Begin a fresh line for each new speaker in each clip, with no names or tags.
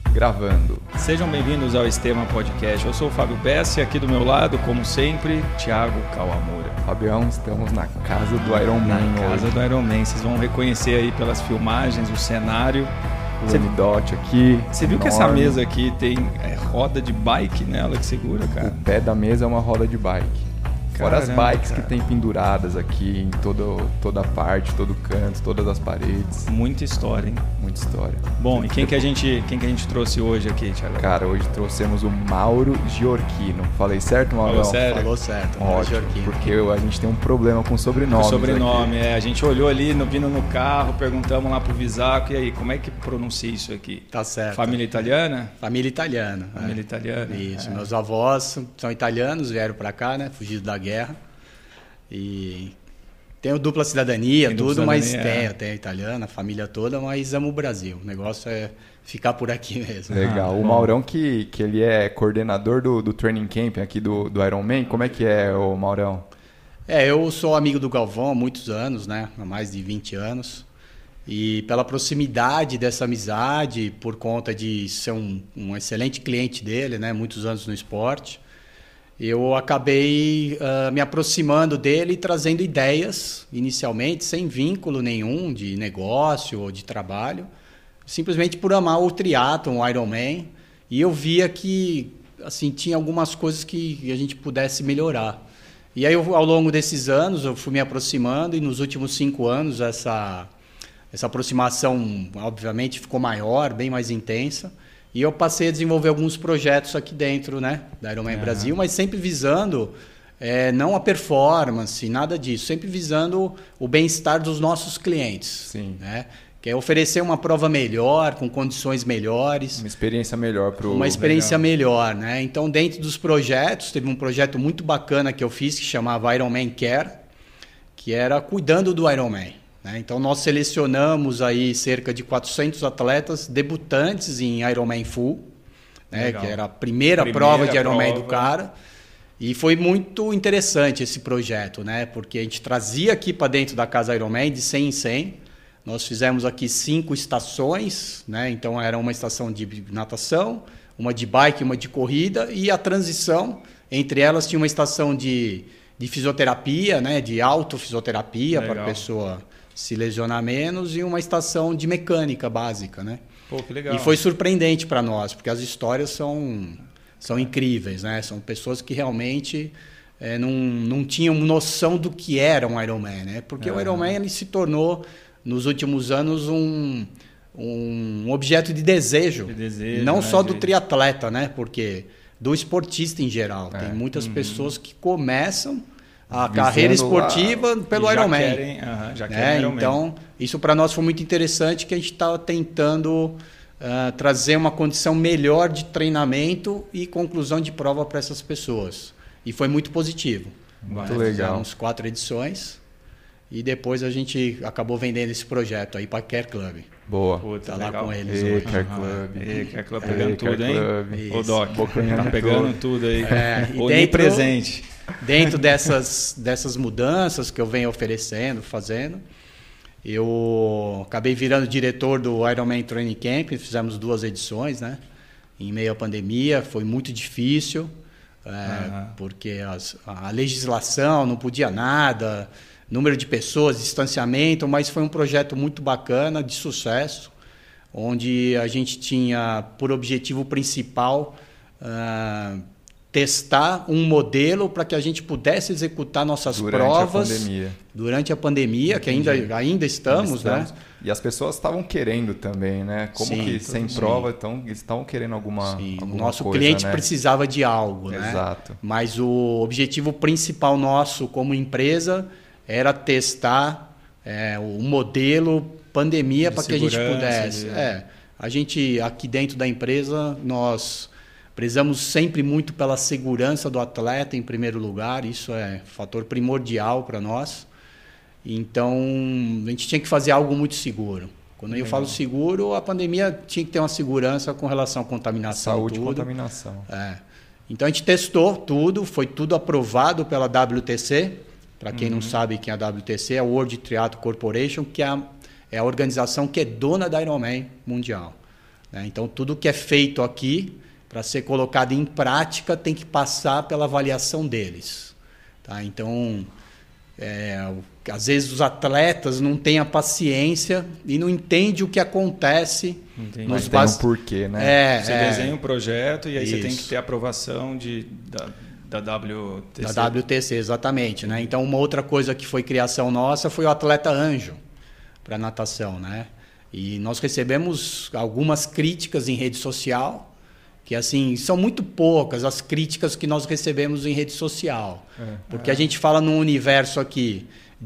Gravando.
Sejam bem-vindos ao Estema Podcast. Eu sou o Fábio Pesce e aqui do meu lado, como sempre, Thiago Kawamura.
Fabião, estamos na casa do Ironman.
Na casa do Ironman. Vocês vão reconhecer aí pelas filmagens, o cenário.
O M-Dot aqui.
Você viu que essa mesa aqui tem roda de bike nela que segura, cara?
O pé da mesa é uma roda de bike. Fora as bikes que tem penduradas aqui em toda parte, todo canto, todas as paredes.
Muita história, hein?
Muita história.
Bom, e quem que a gente trouxe hoje aqui, Thiago?
Cara, hoje trouxemos o Mauro Giorchino. Falei certo, Mauro?
Falou sério?
Falou certo,
Mauro Giorchino. Porque a gente tem um problema com sobrenome.
Sobrenome, a gente olhou ali, vindo no carro, perguntamos lá pro Visaco, e aí, como é que pronuncia isso aqui?
Tá certo.
Família italiana?
Família italiana.
Família italiana.
Isso, meus avós são italianos, vieram pra cá, né, fugidos da guerra. E tenho dupla cidadania, mas tenho italiana, a família toda, mas amo o Brasil. O negócio é ficar por aqui mesmo.
Legal. O Maurão, que ele é coordenador do Training Camp aqui do Ironman, como é que é, o Maurão?
Eu sou amigo do Galvão há muitos anos, né? Há mais de 20 anos. E pela proximidade dessa amizade, por conta de ser um excelente cliente dele, né? Muitos anos no esporte, eu acabei me aproximando dele e trazendo ideias, inicialmente, sem vínculo nenhum de negócio ou de trabalho, simplesmente por amar o triatlon, o Ironman, e eu via que assim, tinha algumas coisas que a gente pudesse melhorar. E aí, ao longo desses anos, eu fui me aproximando, e nos últimos 5 anos, essa aproximação, obviamente, ficou maior, bem mais intensa. E eu passei a desenvolver alguns projetos aqui dentro, né, da Ironman Brasil, mas sempre visando não a performance, nada disso, sempre visando o bem-estar dos nossos clientes.
Sim.
Né? Que é oferecer uma prova melhor, com condições melhores.
Uma experiência melhor para o...
Uma experiência melhor, né? Então, dentro dos projetos, teve um projeto muito bacana que eu fiz, que chamava Ironman Care, que era cuidando do Ironman. Então, nós selecionamos aí cerca de 400 atletas debutantes em Ironman Full, né, que era a primeira prova de Ironman do cara. E foi muito interessante esse projeto, né, porque a gente trazia aqui para dentro da casa Ironman de 100 em 100. Nós fizemos aqui 5 estações, né, então era uma estação de natação, uma de bike, uma de corrida, e a transição entre elas tinha uma estação de fisioterapia, né, de autofisioterapia para a pessoa se lesionar menos, e uma estação de mecânica básica, né?
Pô, que legal.
E foi surpreendente para nós, porque as histórias são incríveis, né? São pessoas que realmente não tinham noção do que era um Ironman, né? Porque o Ironman ele se tornou, nos últimos anos, um objeto de desejo, não, né, só do triatleta, né? Porque do esportista em geral. Tem muitas pessoas que começam a carreira esportiva pelo Ironman.
Já querem Ironman.
Então, isso para nós foi muito interessante, que a gente estava tentando trazer uma condição melhor de treinamento e conclusão de prova para essas pessoas. E foi muito positivo.
Muito legal.
Fizemos 4 edições e depois a gente acabou vendendo esse projeto aí para a Care Club.
Boa.
Tá lá com eles hoje.
Care Club.
Care Club pegando tudo, hein? Ô, Doc, tá pegando tudo aí.
Onipresente. Dentro dessas mudanças que eu venho oferecendo, fazendo, eu acabei virando diretor do Ironman Training Camp. Fizemos 2 edições, né? Em meio à pandemia, foi muito difícil, porque a legislação não podia nada, número de pessoas, distanciamento, mas foi um projeto muito bacana, de sucesso, onde a gente tinha por objetivo principal testar um modelo para que a gente pudesse executar nossas provas durante a pandemia, que ainda estamos, né?
E as pessoas estavam querendo também, né? Como que sem prova, então eles estavam querendo alguma
o nosso cliente, né, precisava de algo, né?
Exato.
Mas o objetivo principal nosso como empresa era testar o modelo pandemia para que a gente pudesse. A gente aqui dentro da empresa, nós prezamos sempre muito pela segurança do atleta em primeiro lugar, isso é fator primordial para nós. Então, a gente tinha que fazer algo muito seguro. Quando eu falo seguro, a pandemia tinha que ter uma segurança com relação à contaminação.
Saúde e contaminação.
Então, a gente testou tudo, foi tudo aprovado pela WTC. Para quem não sabe quem é a WTC, é a World Triathlon Corporation, que é a organização que é dona da Ironman mundial. né? Então, tudo que é feito aqui, para ser colocado em prática, tem que passar pela avaliação deles. Tá? Então, às vezes os atletas não têm a paciência e não entendem o que acontece.
Mas tem um porquê, né?
Você desenha um projeto e aí
Isso.
você tem que ter aprovação da WTC.
Da WTC, exatamente. Né? Então, uma outra coisa que foi criação nossa foi o atleta anjo para natação. Né? E nós recebemos algumas críticas em rede social, que assim, são muito poucas as críticas que nós recebemos em rede social. Porque a gente fala num universo aqui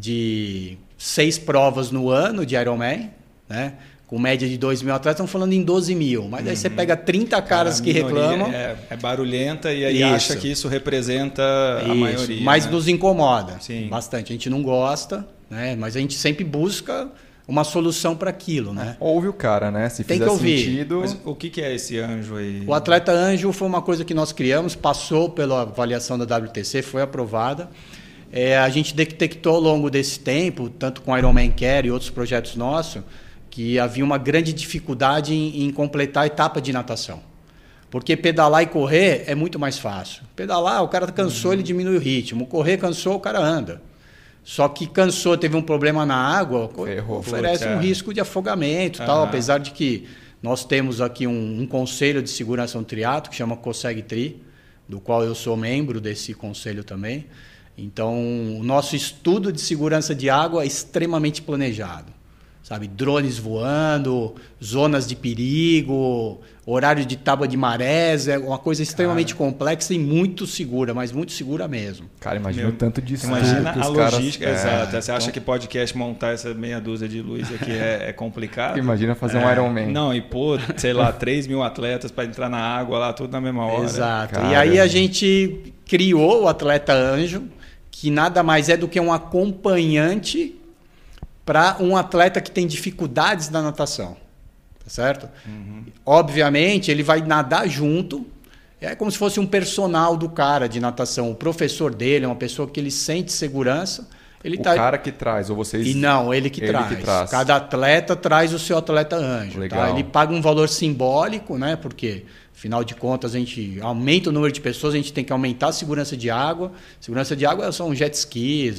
de 6 provas no ano de Ironman, né? Com média de 2.000 atletas, estão falando em 12.000. Mas aí você pega 30 caras que reclamam.
É barulhenta e aí acha que isso representa a maioria.
Mas
né?
nos incomoda
bastante.
A gente não gosta, né? Mas a gente sempre busca uma solução para aquilo, né?
Ouve o cara, né? Se
tem
fizer
que ouvir.
sentido...
Mas o que é esse anjo aí?
O atleta anjo foi uma coisa que nós criamos, passou pela avaliação da WTC, foi aprovada. A gente detectou ao longo desse tempo, tanto com Ironman Care e outros projetos nossos, que havia uma grande dificuldade em completar a etapa de natação. Porque pedalar e correr é muito mais fácil. Pedalar, o cara cansou, ele diminui o ritmo. Correr, cansou, o cara anda. Só que cansou, teve um problema na água, oferece um risco de afogamento, tal, apesar de que nós temos aqui um conselho de segurança no triatlo, que chama COSEG Tri, do qual eu sou membro desse conselho também. Então, o nosso estudo de segurança de água é extremamente planejado. Sabe, drones voando, zonas de perigo, horário de tábua de marés, é uma coisa extremamente complexa e muito segura, mas muito segura mesmo.
Cara, imagina o tanto de estudo
Imagina
que os
a
caras...
logística, exato. Você acha que podcast montar essa meia dúzia de luz aqui é complicado?
Imagina fazer um Ironman.
Não, e pôr, sei lá, 3.000 atletas para entrar na água lá, tudo na mesma hora.
Exato.
Caramba.
E aí a gente criou o Atleta Anjo, que nada mais é do que um acompanhante para um atleta que tem dificuldades na natação, tá certo? Obviamente, ele vai nadar junto, é como se fosse um personal do cara de natação, o professor dele, é uma pessoa que ele sente segurança. Ele
cara que traz, ou vocês...
E não, ele que traz. Cada atleta traz o seu atleta anjo.
Legal.
Tá? Ele paga um valor simbólico, né? Porque, afinal de contas, a gente aumenta o número de pessoas, a gente tem que aumentar a segurança de água. Segurança de água são jet skis,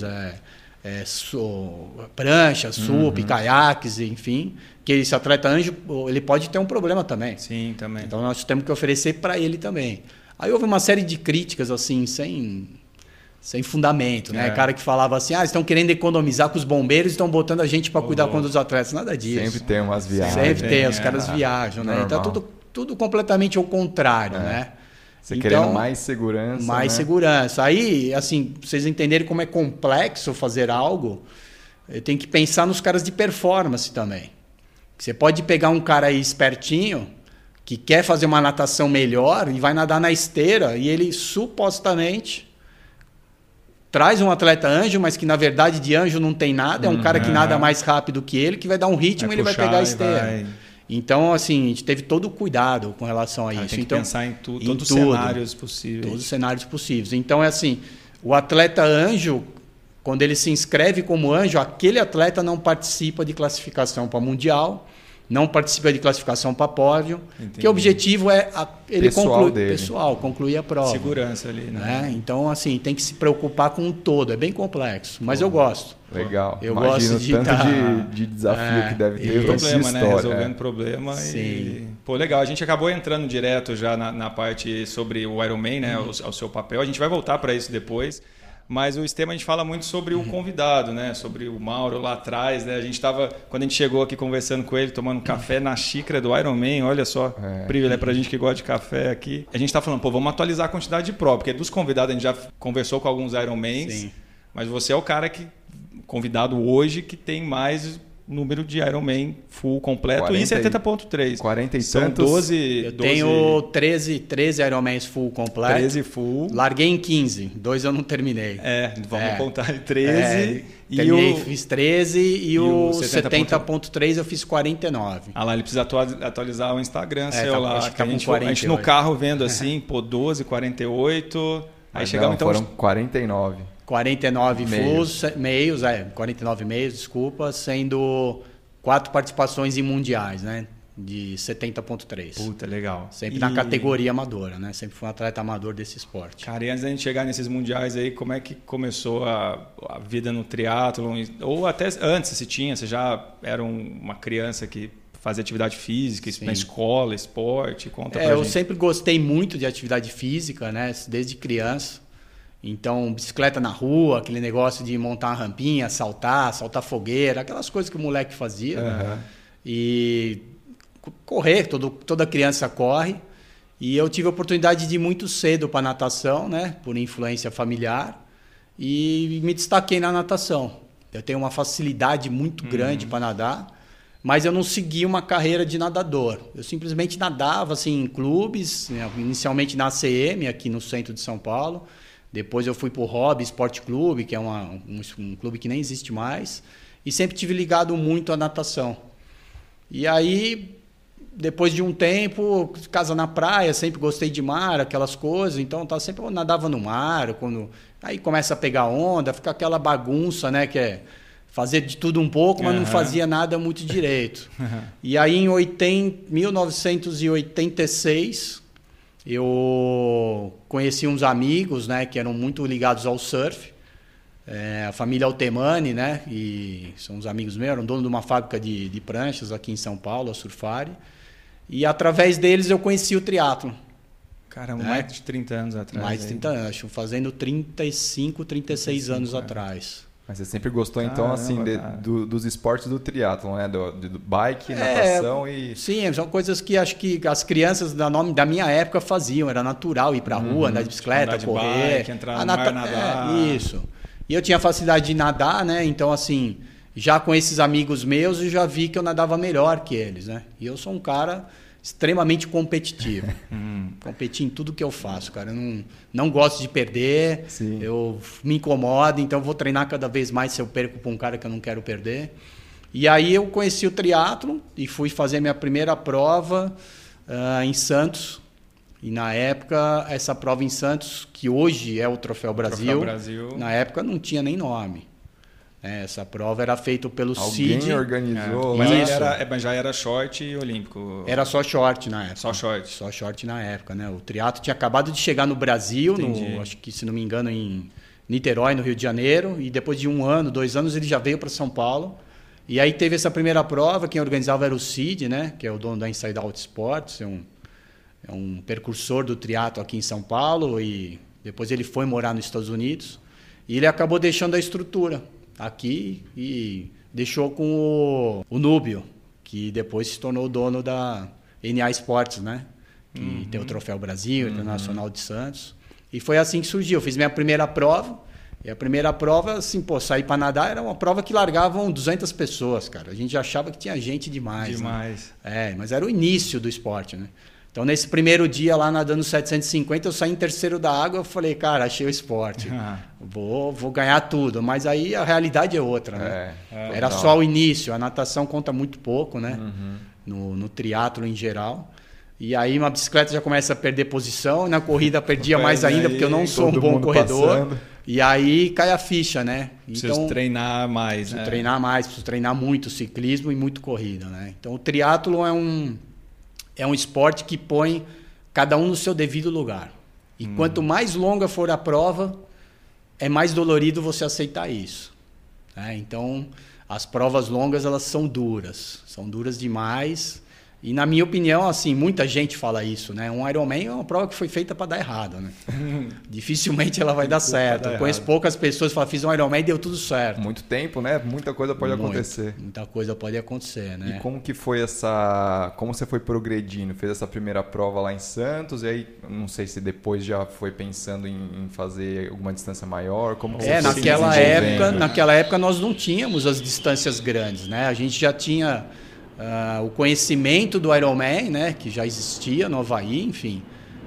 pranchas, SUP, caiaques, enfim. Que esse atleta anjo, ele pode ter um problema também.
Sim, também.
Então nós temos que oferecer para ele também. Aí houve uma série de críticas assim, sem fundamento, né? Cara que falava assim, estão querendo economizar com os bombeiros, estão botando a gente para cuidar contra os atletas. Nada disso.
Sempre tem umas viagens.
Sempre tem, os caras viajam, né? Então tudo completamente ao contrário, né?
Você querendo mais segurança.
Mais segurança. Aí, assim, pra vocês entenderem como é complexo fazer algo, tem que pensar nos caras de performance também. Você pode pegar um cara aí espertinho, que quer fazer uma natação melhor e vai nadar na esteira, e ele supostamente traz um atleta anjo, mas que na verdade de anjo não tem nada, é um cara que nada mais rápido que ele, que vai dar um ritmo e ele vai pegar a esteira. Então, assim, a gente teve todo o cuidado com relação a isso.
Tem que
então,
pensar em todos os cenários possíveis.
Todos os cenários possíveis. Então, é assim, o atleta anjo, quando ele se inscreve como anjo, aquele atleta não participa de classificação para mundial, não participa de classificação para pódio, que o objetivo é ele concluir a prova.
Segurança ali, né?
Então, assim, tem que se preocupar com o todo. É bem complexo, mas eu gosto.
Legal.
Eu
Imagino
gosto de
tanto de desafio que deve ter.
Problema, né? Resolvendo problema. Sim. Pô, legal. A gente acabou entrando direto já na parte sobre o Ironman, né? O seu papel. A gente vai voltar para isso depois. Mas o Esteban, a gente fala muito sobre o convidado, né? Sobre o Mauro lá atrás, né? A gente estava, quando a gente chegou aqui conversando com ele, tomando café na xícara do Ironman, olha só, privilégio pra gente que gosta de café aqui. A gente tá falando, vamos atualizar a quantidade de prova, porque dos convidados a gente já conversou com alguns Ironmans, mas você é o cara convidado hoje que tem mais número de Ironman full completo e 70.3.
40 e
São
tantos.
12...
Eu tenho 13 Ironmans full completo.
13 full.
Larguei em 15. 2 eu não terminei.
Vamos contar 13.
Fiz 13 e o 70.3 eu fiz 49.
Lá, ele precisa atualizar o Instagram seu lá.
Acho que tá
a gente no
48.
carro vendo assim, 12, 48. Aí chegamos então...
Foram 49.
49 meios, 49 meios, desculpa, sendo 4 participações em mundiais, né? de 70.3.
Puta, legal.
Sempre na categoria amadora, né? Sempre fui um atleta amador desse esporte.
Cara, e antes da gente chegar nesses mundiais aí, como é que começou a vida no triatlon? Ou até antes, você já era uma criança que fazia atividade física, na escola, esporte? Conta pra gente.
Eu sempre gostei muito de atividade física, né? Desde criança. Então, bicicleta na rua, aquele negócio de montar uma rampinha, saltar fogueira, aquelas coisas que o moleque fazia.
Uhum.
E correr, toda criança corre. E eu tive a oportunidade de ir muito cedo para natação, né? Por influência familiar. E me destaquei na natação. Eu tenho uma facilidade muito grande para nadar, mas eu não segui uma carreira de nadador. Eu simplesmente nadava assim, em clubes, né? Inicialmente na ACM, aqui no centro de São Paulo. Depois eu fui para o Hobby Esporte Clube, que é um clube que nem existe mais. E sempre tive ligado muito à natação. E aí, depois de um tempo, casa na praia, sempre gostei de mar, aquelas coisas. Então, sempre eu nadava no mar. Aí começa a pegar onda, fica aquela bagunça, né? Que é fazer de tudo um pouco, mas não fazia nada muito direito. E aí, em 1986... eu conheci uns amigos, né, que eram muito ligados ao surf, a família Altemani, né, e são uns amigos meus, eram dono de uma fábrica de pranchas aqui em São Paulo, a Surfari, e através deles eu conheci o triatlon.
Caramba, mais de 30 anos atrás.
Mais de 30 anos, acho, fazendo 36 anos atrás.
Mas você sempre gostou, então, assim, dos esportes do triatlon, né? Do bike, natação e... Sim,
são coisas que acho que as crianças da minha época faziam. Era natural ir pra rua, andar de bicicleta, correr.
Bike, entrar no mar, nadar.
Isso. E eu tinha facilidade de nadar, né? Então, assim, já com esses amigos meus, eu já vi que eu nadava melhor que eles, né? E eu sou um cara extremamente competitivo. Competi em tudo que eu faço, cara. Eu não gosto de perder. Sim. Eu me incomodo, então eu vou treinar cada vez mais se eu perco para um cara que eu não quero perder. E aí eu conheci o triatlon e fui fazer minha primeira prova em Santos. E na época, essa prova em Santos, que hoje é o Troféu Brasil, na época não tinha nem nome. Essa prova era feita pelo CID.
Alguém organizou.
Mas já era short e olímpico.
Era só short na época.
Só short.
Só short na época, né? O triatlo tinha acabado de chegar no Brasil, acho que, se não me engano, em Niterói, no Rio de Janeiro. E depois de 1 ano, 2 anos, ele já veio para São Paulo. E aí teve essa primeira prova, quem organizava era o CID, né? Que é o dono da Inside Out Sports, é um percursor do triatlo aqui em São Paulo. E depois ele foi morar nos Estados Unidos. E ele acabou deixando a estrutura aqui e deixou com o Núbio, que depois se tornou o dono da NA Esportes, né? Que tem o Troféu Brasil, Internacional de Santos. E foi assim que surgiu. Eu fiz minha primeira prova. E a primeira prova, assim, sair para nadar, era uma prova que largavam 200 pessoas, cara. A gente já achava que tinha gente demais. Né? Mas era o início do esporte, né? Então, nesse primeiro dia lá nadando 750, eu saí em terceiro da água, eu falei, cara, achei o esporte. Vou ganhar tudo. Mas aí a realidade é outra, né? Era só o início. A natação conta muito pouco, né? No triatlo em geral. E aí uma bicicleta já começa a perder posição. Na corrida perdia mais ainda, porque eu não sou um bom corredor. Passando. E aí cai a ficha, né?
Preciso treinar mais,
né? Preciso treinar muito ciclismo e muito corrida, né? Então o triatlo é um esporte que põe cada um no seu devido lugar. E quanto mais longa for a prova, é mais dolorido você aceitar isso. Então, as provas longas, elas são duras demais. E, na minha opinião, assim, muita gente fala isso, né? Um Ironman é uma prova que foi feita para dar errado, né? Dificilmente ela vai dar certo. Eu conheço poucas pessoas que falam, fiz um Ironman e deu tudo certo.
Muito tempo, né? Muita coisa pode acontecer.
Muita coisa pode acontecer, né?
E como que foi como você foi progredindo? Fez essa primeira prova lá em Santos e aí, não sei se depois já foi pensando em fazer alguma distância maior? Como que
naquela época nós não tínhamos as distâncias grandes, né? A gente já tinha... o conhecimento do Ironman, né, que já existia no Havaí, enfim.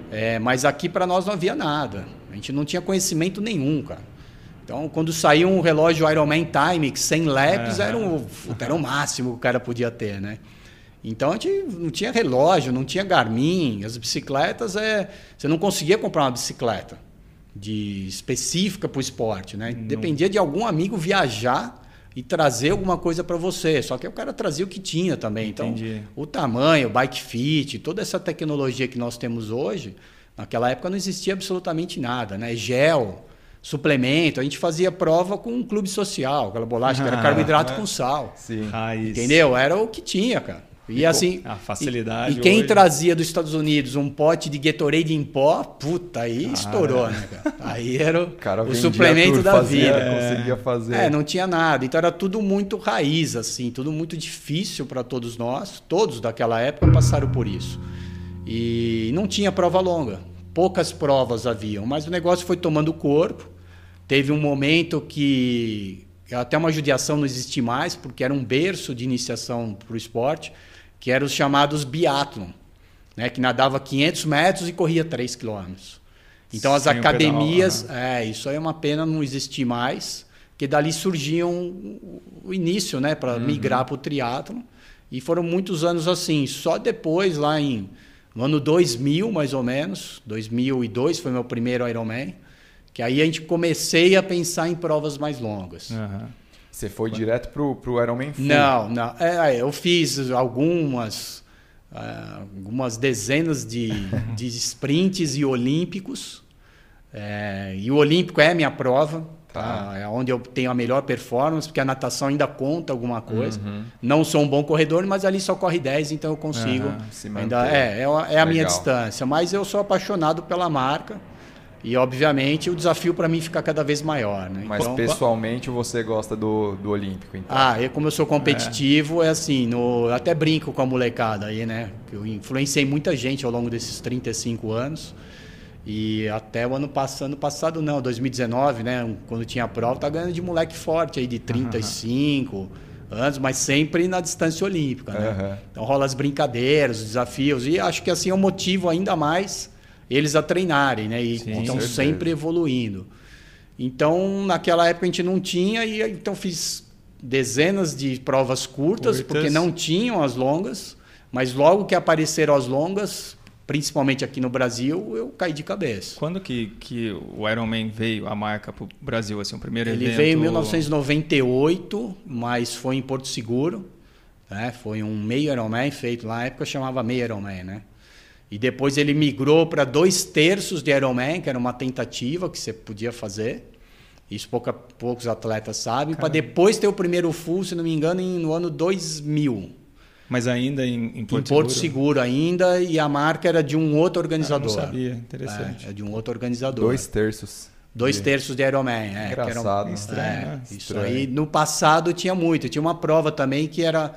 Mas aqui para nós não havia nada. A gente não tinha conhecimento nenhum, cara. Então, quando saiu um relógio Ironman Timex 100 laps, era o máximo que o cara podia ter, né? Então, a gente não tinha relógio, não tinha Garmin. As bicicletas, você não conseguia comprar uma bicicleta específica para o esporte, né? Dependia de algum amigo viajar e trazer alguma coisa para você. Só que o cara trazia o que tinha também.
Entendi.
Então, o tamanho, o bike fit, toda essa tecnologia que nós temos hoje, naquela época não existia absolutamente nada, né? Gel, suplemento, a gente fazia prova com um clube social, aquela bolacha que era carboidrato com sal.
Sim.
Entendeu? Era o que tinha, cara. E assim,
a facilidade
e quem
hoje...
trazia dos Estados Unidos um pote de Gatorade em pó, puta, aí estourou, né, cara? Aí era o suplemento da vida.
Conseguia fazer.
Não tinha nada. Então era tudo muito raiz, assim, tudo muito difícil para todos nós. Todos daquela época passaram por isso. E não tinha prova longa. Poucas provas haviam, mas o negócio foi tomando corpo. Teve um momento que até uma judiação não existia mais, porque era um berço de iniciação para o esporte, que eram os chamados biatlon, né? Que nadava 500 metros e corria 3 quilômetros. Então as academias... isso aí é uma pena não existir mais, porque dali surgiam o início, né? Para migrar para o triatlon. E foram muitos anos assim. Só depois, lá no ano 2000, mais ou menos, 2002 foi meu primeiro Ironman, que aí a gente comecei a pensar em provas mais longas.
Você foi direto pro Ironman Full?
Não. Eu fiz algumas dezenas de sprints e olímpicos. E o olímpico é a minha prova. Tá? É onde eu tenho a melhor performance, porque a natação ainda conta alguma coisa. Não sou um bom corredor, mas ali só corre 10, então eu consigo. É a minha distância. Mas eu sou apaixonado pela marca. E, obviamente, o desafio para mim fica cada vez maior. Né?
Mas, então, pessoalmente, você gosta do Olímpico, então?
Como eu sou competitivo, é assim, até brinco com a molecada aí, né? Eu influenciei muita gente ao longo desses 35 anos. E até o ano passado não, 2019, né? Quando tinha a prova, tá ganhando de moleque forte aí, de 35 anos, mas sempre na distância olímpica, né? Então rola as brincadeiras, os desafios, e acho que assim eu motivo ainda mais eles a treinarem, né? E estão sempre evoluindo. Então, naquela época a gente não tinha, e então fiz dezenas de provas curtas, porque não tinham as longas, mas logo que apareceram as longas, principalmente aqui no Brasil, eu caí de cabeça.
Quando que o Ironman veio, a marca, para o Brasil, assim, o primeiro evento?
Ele veio em 1998, mas foi em Porto Seguro, né? Foi um meio Ironman feito lá, na época chamava meio Ironman, né? E depois ele migrou para 2/3 de Ironman, que era uma tentativa que você podia fazer. Isso poucos atletas sabem. Para depois ter o primeiro full, se não me engano, no ano 2000.
Mas ainda em Porto Seguro? Em
Porto Seguro ainda, e a marca era de um outro organizador.
Eu não sabia, interessante.
É de um outro organizador.
2/3.
2/3 de Ironman.
Engraçado.
Estranho.
Isso aí, no passado tinha muito. Tinha uma prova também que era...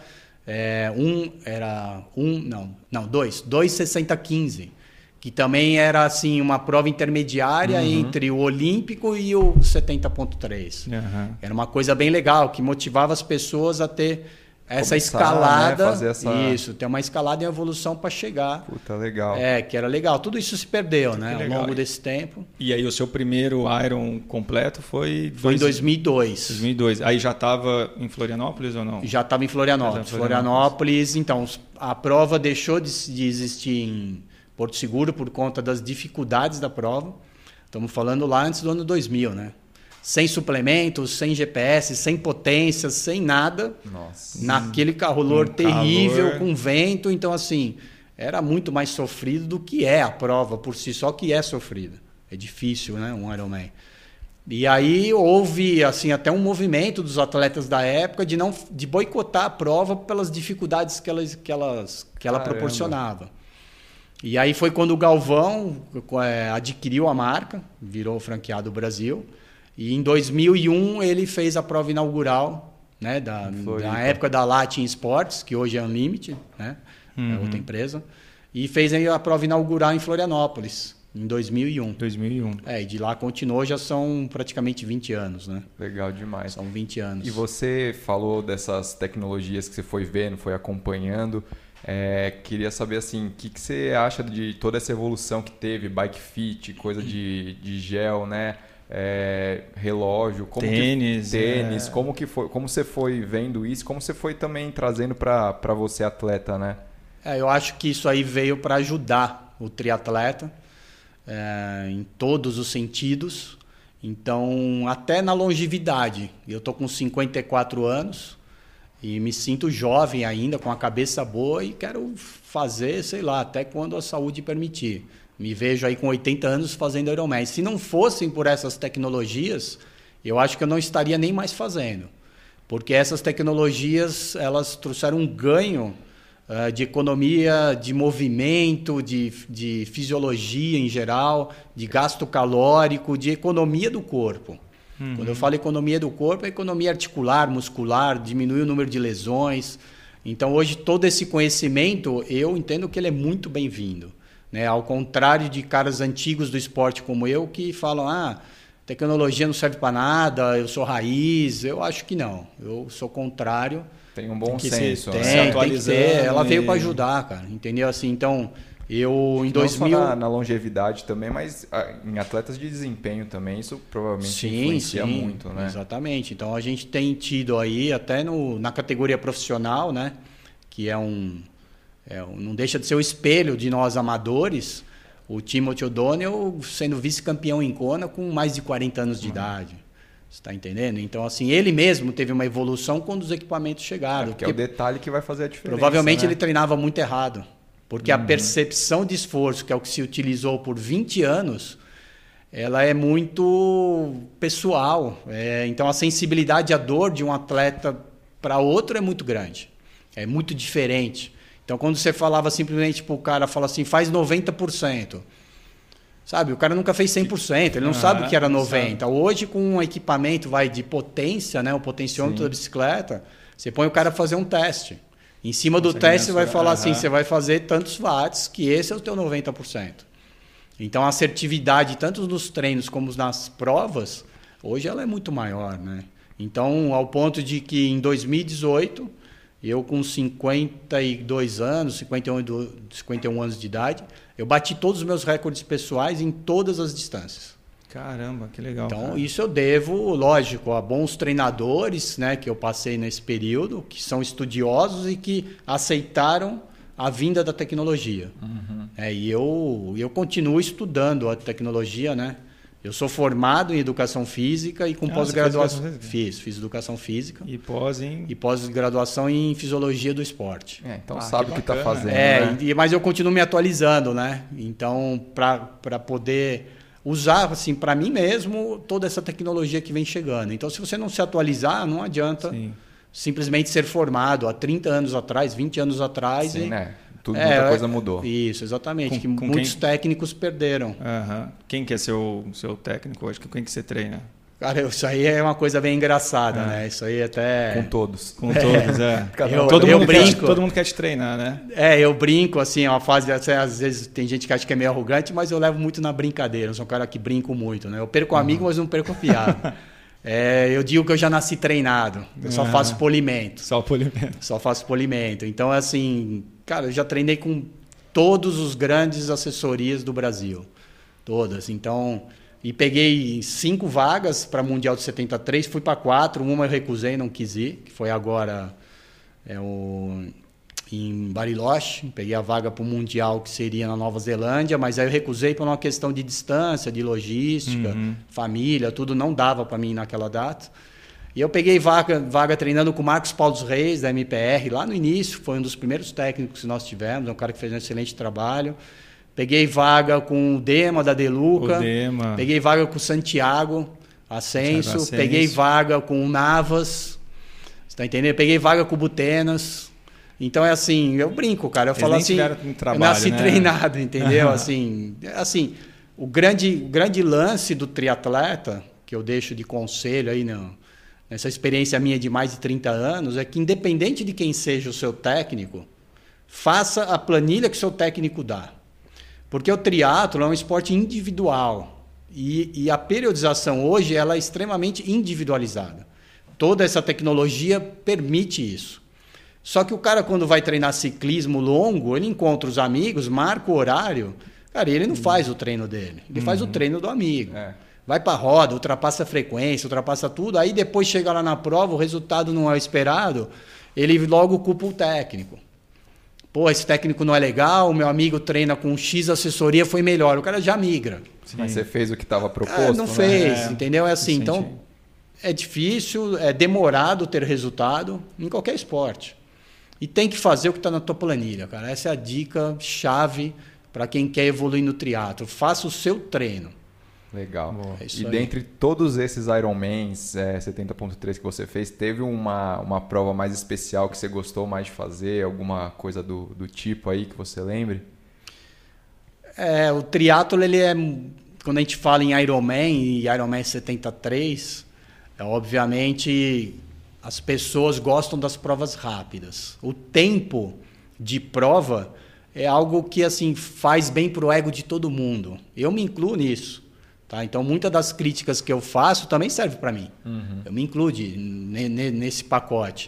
2:60:15, que também era assim uma prova intermediária entre o olímpico e o 70.3. Era uma coisa bem legal, que motivava as pessoas a ter essa escalada,
né? Fazer essa...
ter uma escalada em evolução para chegar.
Puta, legal.
Que era legal. Tudo isso se perdeu, né, ao longo desse tempo.
E aí o seu primeiro Iron completo foi...
Foi em 2002.
2002. Aí já estava em Florianópolis ou não?
Já estava em Florianópolis. Florianópolis, então, a prova deixou de existir em Porto Seguro por conta das dificuldades da prova. Estamos falando lá antes do ano 2000, né? Sem suplementos, sem GPS, sem potência, sem nada.
Nossa.
Naquele calor terrível, com vento. Então, assim, era muito mais sofrido do que é a prova por si só, que é sofrida. É difícil, né? Um Ironman. E aí houve, assim, até um movimento dos atletas da época de boicotar a prova pelas dificuldades que ela proporcionava. E aí foi quando o Galvão adquiriu a marca, virou franqueado do Brasil. E em 2001 ele fez a prova inaugural, né, da época da Latin Sports, que hoje é Unlimited, né, é outra empresa, e fez a prova inaugural em Florianópolis, em 2001. E de lá continuou, já são praticamente 20 anos, né?
Legal demais.
São 20 anos.
E você falou dessas tecnologias que você foi vendo, foi acompanhando. Queria saber assim, o que você acha de toda essa evolução que teve, bike fit, coisa de gel, né? Relógio,
tênis,
como que foi, como você foi vendo isso, como você foi também trazendo para você atleta, né?
Eu acho que isso aí veio para ajudar o triatleta em todos os sentidos, Então, até na longevidade, eu estou com 54 anos e me sinto jovem ainda, com a cabeça boa e quero fazer, sei lá, até quando a saúde permitir. Me vejo aí com 80 anos fazendo Ironman. Se não fossem por essas tecnologias, eu acho que eu não estaria nem mais fazendo. Porque essas tecnologias, elas trouxeram um ganho de economia, de movimento, de fisiologia em geral, de gasto calórico, de economia do corpo. Quando eu falo economia do corpo, é economia articular, muscular, diminui o número de lesões. Então, hoje, todo esse conhecimento, eu entendo que ele é muito bem-vindo. Né? Ao contrário de caras antigos do esporte como eu, que falam, tecnologia não serve para nada, eu sou raiz. Eu acho que não. Eu sou contrário.
Tem um bom senso.
Tem que ter. Ela veio para ajudar, cara. Entendeu? Assim, então, eu em 2000...
Não só na longevidade também, mas em atletas de desempenho também, isso provavelmente influencia muito, né?
Exatamente. Então, a gente tem tido aí, até na categoria profissional, né? Que não deixa de ser o espelho de nós amadores, o Timothy O'Donnell sendo vice-campeão em Kona com mais de 40 anos de idade. Você está entendendo? Então, assim, ele mesmo teve uma evolução quando os equipamentos chegaram.
Porque é o detalhe que vai fazer a diferença.
Provavelmente ele treinava muito errado. Porque a percepção de esforço, que é o que se utilizou por 20 anos, ela é muito pessoal. Então, a sensibilidade à dor de um atleta para outro é muito grande. É muito diferente. Então, quando você falava simplesmente para o cara, fala assim, faz 90%. Sabe, o cara nunca fez 100%, ele não sabe o que era 90%. Hoje, com um equipamento de potência, né, o potenciômetro da bicicleta, você põe o cara a fazer um teste. Em cima do teste, você vai falar assim, você vai fazer tantos watts, que esse é o teu 90%. Então, a assertividade, tanto nos treinos como nas provas, hoje ela é muito maior, né? Então, ao ponto de que em 2018, eu com 52 anos, 51 anos de idade, eu bati todos os meus recordes pessoais em todas as distâncias.
Caramba, que legal.
Então,
cara.
Isso eu devo, lógico, a bons treinadores, né, que eu passei nesse período, que são estudiosos e que aceitaram a vinda da tecnologia. E eu continuo estudando a tecnologia, né? Eu sou formado em Educação Física e com pós-graduação... Fiz Educação Física.
E pós em...
E pós-graduação em Fisiologia do Esporte.
Então sabe o que está fazendo.
Né? Mas eu continuo me atualizando, né? Então, para poder usar, assim, para mim mesmo, toda essa tecnologia que vem chegando. Então, se você não se atualizar, não adianta simplesmente ser formado há 30 anos atrás, 20 anos atrás.
Sim, né? Muita coisa mudou.
Isso, exatamente. Muitos técnicos perderam.
Quem que é seu técnico hoje? Quem que você treina?
Cara, isso aí é uma coisa bem engraçada, né? Isso aí até...
Com todos.
Todo mundo quer te treinar, né?
Eu brinco, assim, é uma fase... Às vezes tem gente que acha que é meio arrogante, mas eu levo muito na brincadeira. Eu sou um cara que brinco muito, né? Eu perco amigo, mas não perco piada. Eu digo que eu já nasci treinado. Eu só faço polimento. Só faço polimento. Então, assim... Cara, eu já treinei com todos os grandes assessorias do Brasil. Todas. Então, e peguei 5 vagas para Mundial de 73, fui para 4, uma eu recusei, não quis ir, que foi agora em Bariloche. Peguei a vaga para o Mundial que seria na Nova Zelândia, mas aí eu recusei por uma questão de distância, de logística, família, tudo não dava para mim naquela data. E eu peguei vaga treinando com o Marcos Paulo dos Reis, da MPR, lá no início, foi um dos primeiros técnicos que nós tivemos, é um cara que fez um excelente trabalho. Peguei vaga com o Dema, da Deluca. Peguei vaga com o Santiago Ascenso. Peguei vaga com o Navas. Você tá entendendo? Peguei vaga com o Butenas. Então, é assim, eu brinco, cara. Eu falo assim, eu nasci treinado, entendeu? Assim, o grande lance do triatleta, que eu deixo de conselho aí, nessa experiência minha de mais de 30 anos, é que independente de quem seja o seu técnico, faça a planilha que o seu técnico dá. Porque o triatlo é um esporte individual e a periodização hoje ela é extremamente individualizada. Toda essa tecnologia permite isso. Só que o cara, quando vai treinar ciclismo longo, ele encontra os amigos, marca o horário, cara, ele não faz o treino dele, ele faz o treino do amigo. Vai para a roda, ultrapassa a frequência, ultrapassa tudo, aí depois chega lá na prova, o resultado não é o esperado, ele logo culpa o técnico. Pô, esse técnico não é legal, o meu amigo treina com X assessoria, foi melhor. O cara já migra.
Sim. Mas você fez o que estava proposto?
Não fez, entendeu? É assim, então é difícil, é demorado ter resultado em qualquer esporte. E tem que fazer o que está na tua planilha, cara. Essa é a dica chave para quem quer evoluir no triatlo. Faça o seu treino.
Legal. E dentre todos esses Ironmans 70.3 que você fez, teve uma prova mais especial que você gostou mais de fazer? Alguma coisa do tipo aí que você lembre?
O triatlo, ele é... Quando a gente fala em Ironman e Ironman 73, obviamente as pessoas gostam das provas rápidas. O tempo de prova é algo que assim, faz bem para o ego de todo mundo. Eu me incluo nisso. Tá? Então, muitas das críticas que eu faço também servem para mim. Eu me incluo nesse pacote.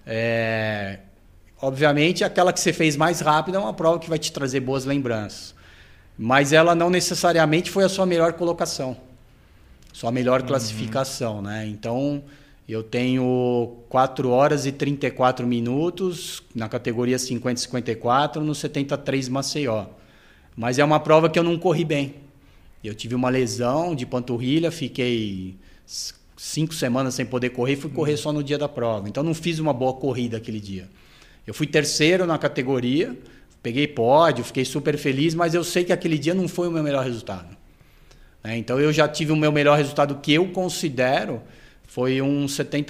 Obviamente, aquela que você fez mais rápida é uma prova que vai te trazer boas lembranças. Mas ela não necessariamente foi a sua melhor colocação, sua melhor classificação. Né? Então, eu tenho 4 horas e 34 minutos na categoria 50-54 no 73 Maceió. Mas é uma prova que eu não corri bem. Eu tive uma lesão de panturrilha, fiquei 5 semanas sem poder correr, fui correr só no dia da prova. Então não fiz uma boa corrida aquele dia. Eu fui terceiro na categoria, peguei pódio, fiquei super feliz, mas eu sei que aquele dia não foi o meu melhor resultado. Então eu já tive o meu melhor resultado que eu considero, foi um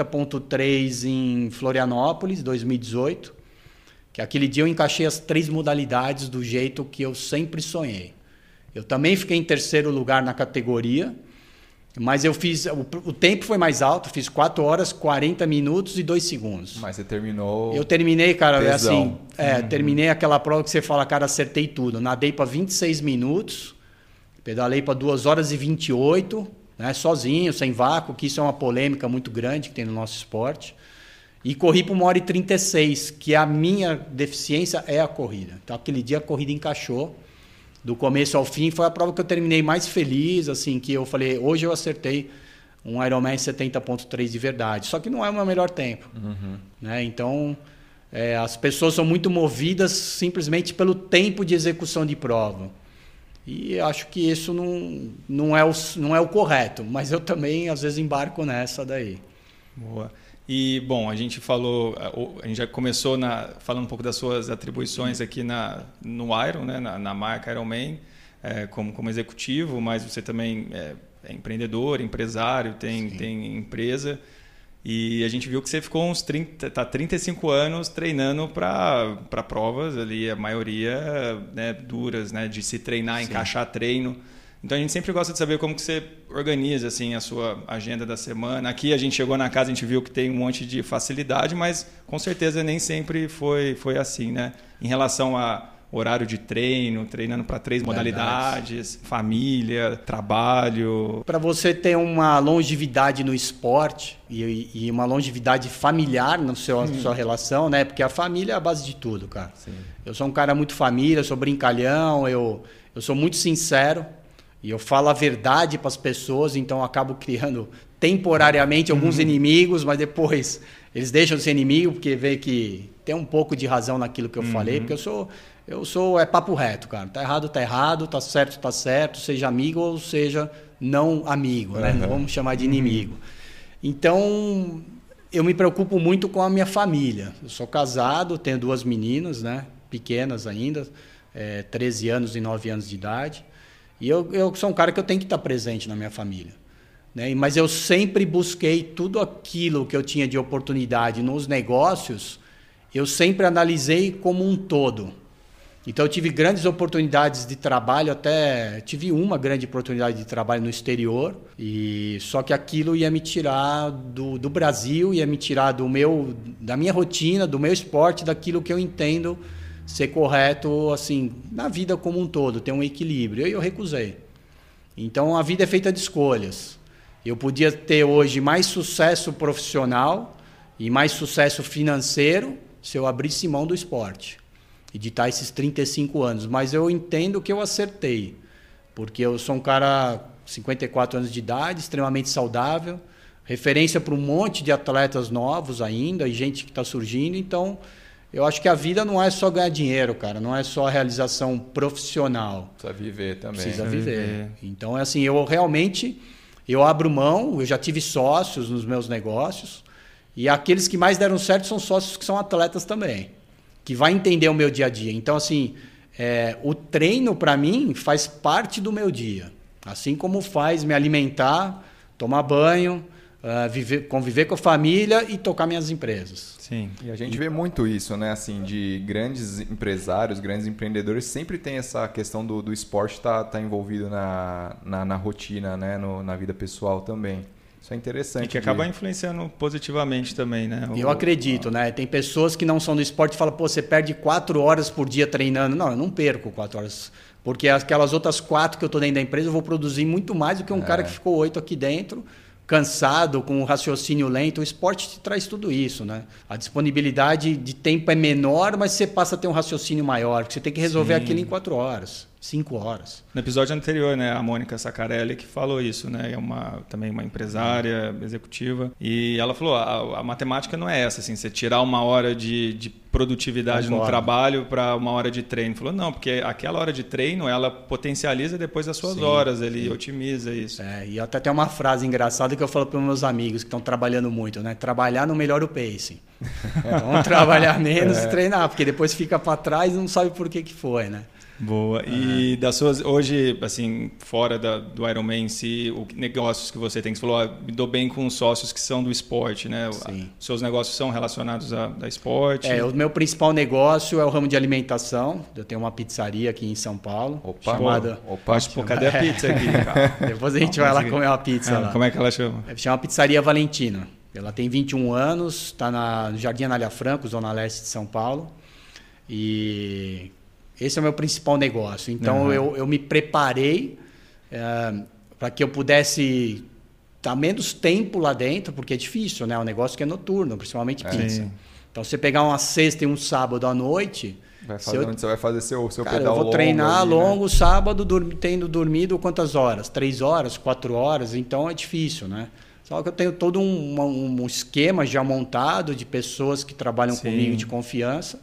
70.3 em Florianópolis, 2018, que aquele dia eu encaixei as 3 modalidades do jeito que eu sempre sonhei. Eu também fiquei em terceiro lugar na categoria, mas eu fiz... O tempo foi mais alto, fiz 4 horas, 40 minutos e 2 segundos.
Mas você terminou...
Eu terminei, cara,
tesão.
assim... Terminei aquela prova que você fala, cara, acertei tudo. Nadei para 26 minutos, pedalei para 2 horas e 28, né, sozinho, sem vácuo, que isso é uma polêmica muito grande que tem no nosso esporte. E corri para 1 hora e 36, que a minha deficiência é a corrida. Então, aquele dia a corrida encaixou. Do começo ao fim, foi a prova que eu terminei mais feliz, assim, que eu falei, hoje eu acertei um Ironman 70.3 de verdade. Só que não é o meu melhor tempo. Né? Então, as pessoas são muito movidas simplesmente pelo tempo de execução de prova. E acho que isso não é o correto, mas eu também, às vezes, embarco nessa daí.
Boa. E, bom, a gente já começou falando um pouco das suas atribuições aqui no Iron, né, na marca Ironman, como executivo, mas você também é empreendedor, empresário, tem empresa. E a gente viu que você ficou uns 35 anos treinando para provas ali, a maioria, né, duras, né, de se treinar, encaixar treino. Então a gente sempre gosta de saber como que você organiza assim, a sua agenda da semana. Aqui a gente chegou na casa, a gente viu que tem um monte de facilidade, mas com certeza nem sempre foi assim, né? Em relação a horário de treino, treinando para 3 modalidades, família, trabalho. Para
você ter uma longevidade no esporte e uma longevidade familiar na sua relação, né? Porque a família é a base de tudo, cara. Sim. Eu sou um cara muito família, sou brincalhão, eu sou muito sincero. E eu falo a verdade para as pessoas, então eu acabo criando temporariamente alguns inimigos, mas depois eles deixam de ser inimigo porque vê que tem um pouco de razão naquilo que eu falei, porque eu sou papo reto, cara. Tá errado, tá certo, seja amigo ou seja não amigo, né? Não vamos chamar de inimigo. Então, eu me preocupo muito com a minha família. Eu sou casado, tenho 2 meninas, né? Pequenas ainda, 13 anos e 9 anos de idade. E eu sou um cara que eu tenho que estar presente na minha família. Né? Mas eu sempre busquei tudo aquilo que eu tinha de oportunidade nos negócios, eu sempre analisei como um todo. Então eu tive grandes oportunidades de trabalho, até tive uma grande oportunidade de trabalho no exterior, só que aquilo ia me tirar do Brasil, ia me tirar da minha rotina, do meu esporte, daquilo que eu entendo ser correto, assim, na vida como um todo, ter um equilíbrio. E eu recusei. Então, a vida é feita de escolhas. Eu podia ter hoje mais sucesso profissional e mais sucesso financeiro se eu abrisse mão do esporte e de estar esses 35 anos. Mas eu entendo que eu acertei, porque eu sou um cara 54 anos de idade, extremamente saudável, referência para um monte de atletas novos ainda e gente que está surgindo. Então, Eu acho que a vida não é só ganhar dinheiro, cara. Não é só a realização profissional.
Precisa viver também.
Precisa viver. Então, é assim, eu abro mão, eu já tive sócios nos meus negócios, e aqueles que mais deram certo são sócios que são atletas também, que vai entender o meu dia a dia. Então, assim, o treino, para mim, faz parte do meu dia. Assim como faz me alimentar, tomar banho, conviver com a família e tocar minhas empresas.
Sim.
E a gente vê muito isso, né? Assim, de grandes empresários, grandes empreendedores, sempre tem essa questão do esporte tá envolvido na rotina, né? Na vida pessoal também. Isso é interessante.
E que acaba influenciando positivamente também, né?
Eu acredito, né? Tem pessoas que não são do esporte e falam, pô, você perde 4 horas por dia treinando. Não, eu não perco 4 horas. Porque aquelas outras 4 que eu estou dentro da empresa, eu vou produzir muito mais do que um cara que ficou 8 aqui dentro, cansado, com um raciocínio lento. O esporte te traz tudo isso, né? A disponibilidade de tempo é menor, mas você passa a ter um raciocínio maior, porque você tem que resolver aquilo em 4 horas, 5 horas.
No episódio anterior, né, a Mônica Saccarelli que falou isso, né? É também uma empresária executiva. E ela falou, a matemática não é essa, assim, você tirar 1 hora de produtividade no trabalho para 1 hora de treino. Falou, não, porque aquela hora de treino, ela potencializa depois as suas horas, ele otimiza isso.
E até tem uma frase engraçada que eu falo para os meus amigos que estão trabalhando muito, né? Trabalhar não melhora o pacing. Vamos trabalhar menos e treinar, porque depois fica para trás e não sabe por que foi, né?
Boa. E das suas, hoje, assim, fora do Ironman em si, negócios que você tem, que você falou, me dou bem com sócios que são do esporte, né?
Sim.
Seus negócios são relacionados a esporte?
O meu principal negócio é o ramo de alimentação. Eu tenho uma pizzaria aqui em São Paulo.
Cadê a pizza aqui, cara?
Depois a gente vai lá comer uma pizza lá.
Como é que ela chama?
Chama Pizzaria Valentina. Ela tem 21 anos, está no Jardim Anália Franco, Zona Leste de São Paulo. E esse é o meu principal negócio. Então, eu me preparei para que eu pudesse estar menos tempo lá dentro, porque é difícil, né? É um negócio que é noturno, principalmente pizza. Então, você pegar uma sexta e um sábado à noite...
Você vai fazer seu pedal longo.
Eu vou treinar longo, sábado, tendo dormido quantas horas? 3 horas, 4 horas. Então, é difícil, né? Só que eu tenho todo um esquema já montado de pessoas que trabalham comigo de confiança.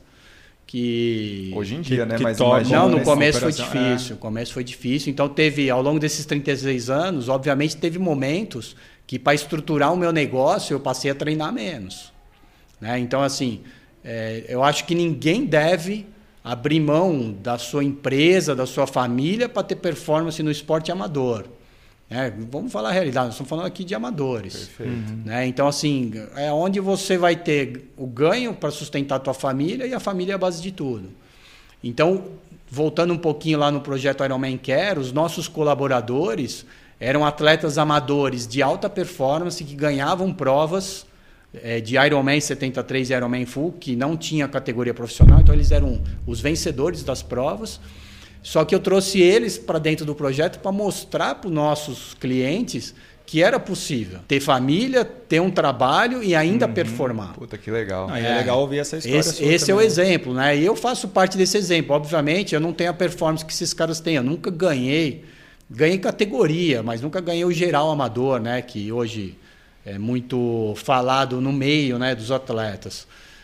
Que
hoje em dia, né?
Mas não, no começo foi difícil. O começo foi difícil. Então, ao longo desses 36 anos, obviamente, teve momentos que, para estruturar o meu negócio, eu passei a treinar menos. Né? Então, assim, eu acho que ninguém deve abrir mão da sua empresa, da sua família, para ter performance no esporte amador. Vamos falar a realidade, nós estamos falando aqui de amadores.
Perfeito.
Né? Então, assim, é onde você vai ter o ganho para sustentar a tua família, e a família é a base de tudo. Então, voltando um pouquinho lá no projeto Ironman Care, os nossos colaboradores eram atletas amadores de alta performance que ganhavam provas de Ironman 73 e Ironman Full, que não tinha categoria profissional, então eles eram os vencedores das provas. Só que eu trouxe eles para dentro do projeto para mostrar para os nossos clientes que era possível ter família, ter um trabalho e ainda performar.
Puta, que legal.
É legal ouvir essa história.
Esse é o exemplo, né? E eu faço parte desse exemplo. Obviamente, eu não tenho a performance que esses caras têm. Eu nunca ganhei categoria, mas nunca ganhei o geral amador, né? Que hoje é muito falado no meio, né, dos atletas.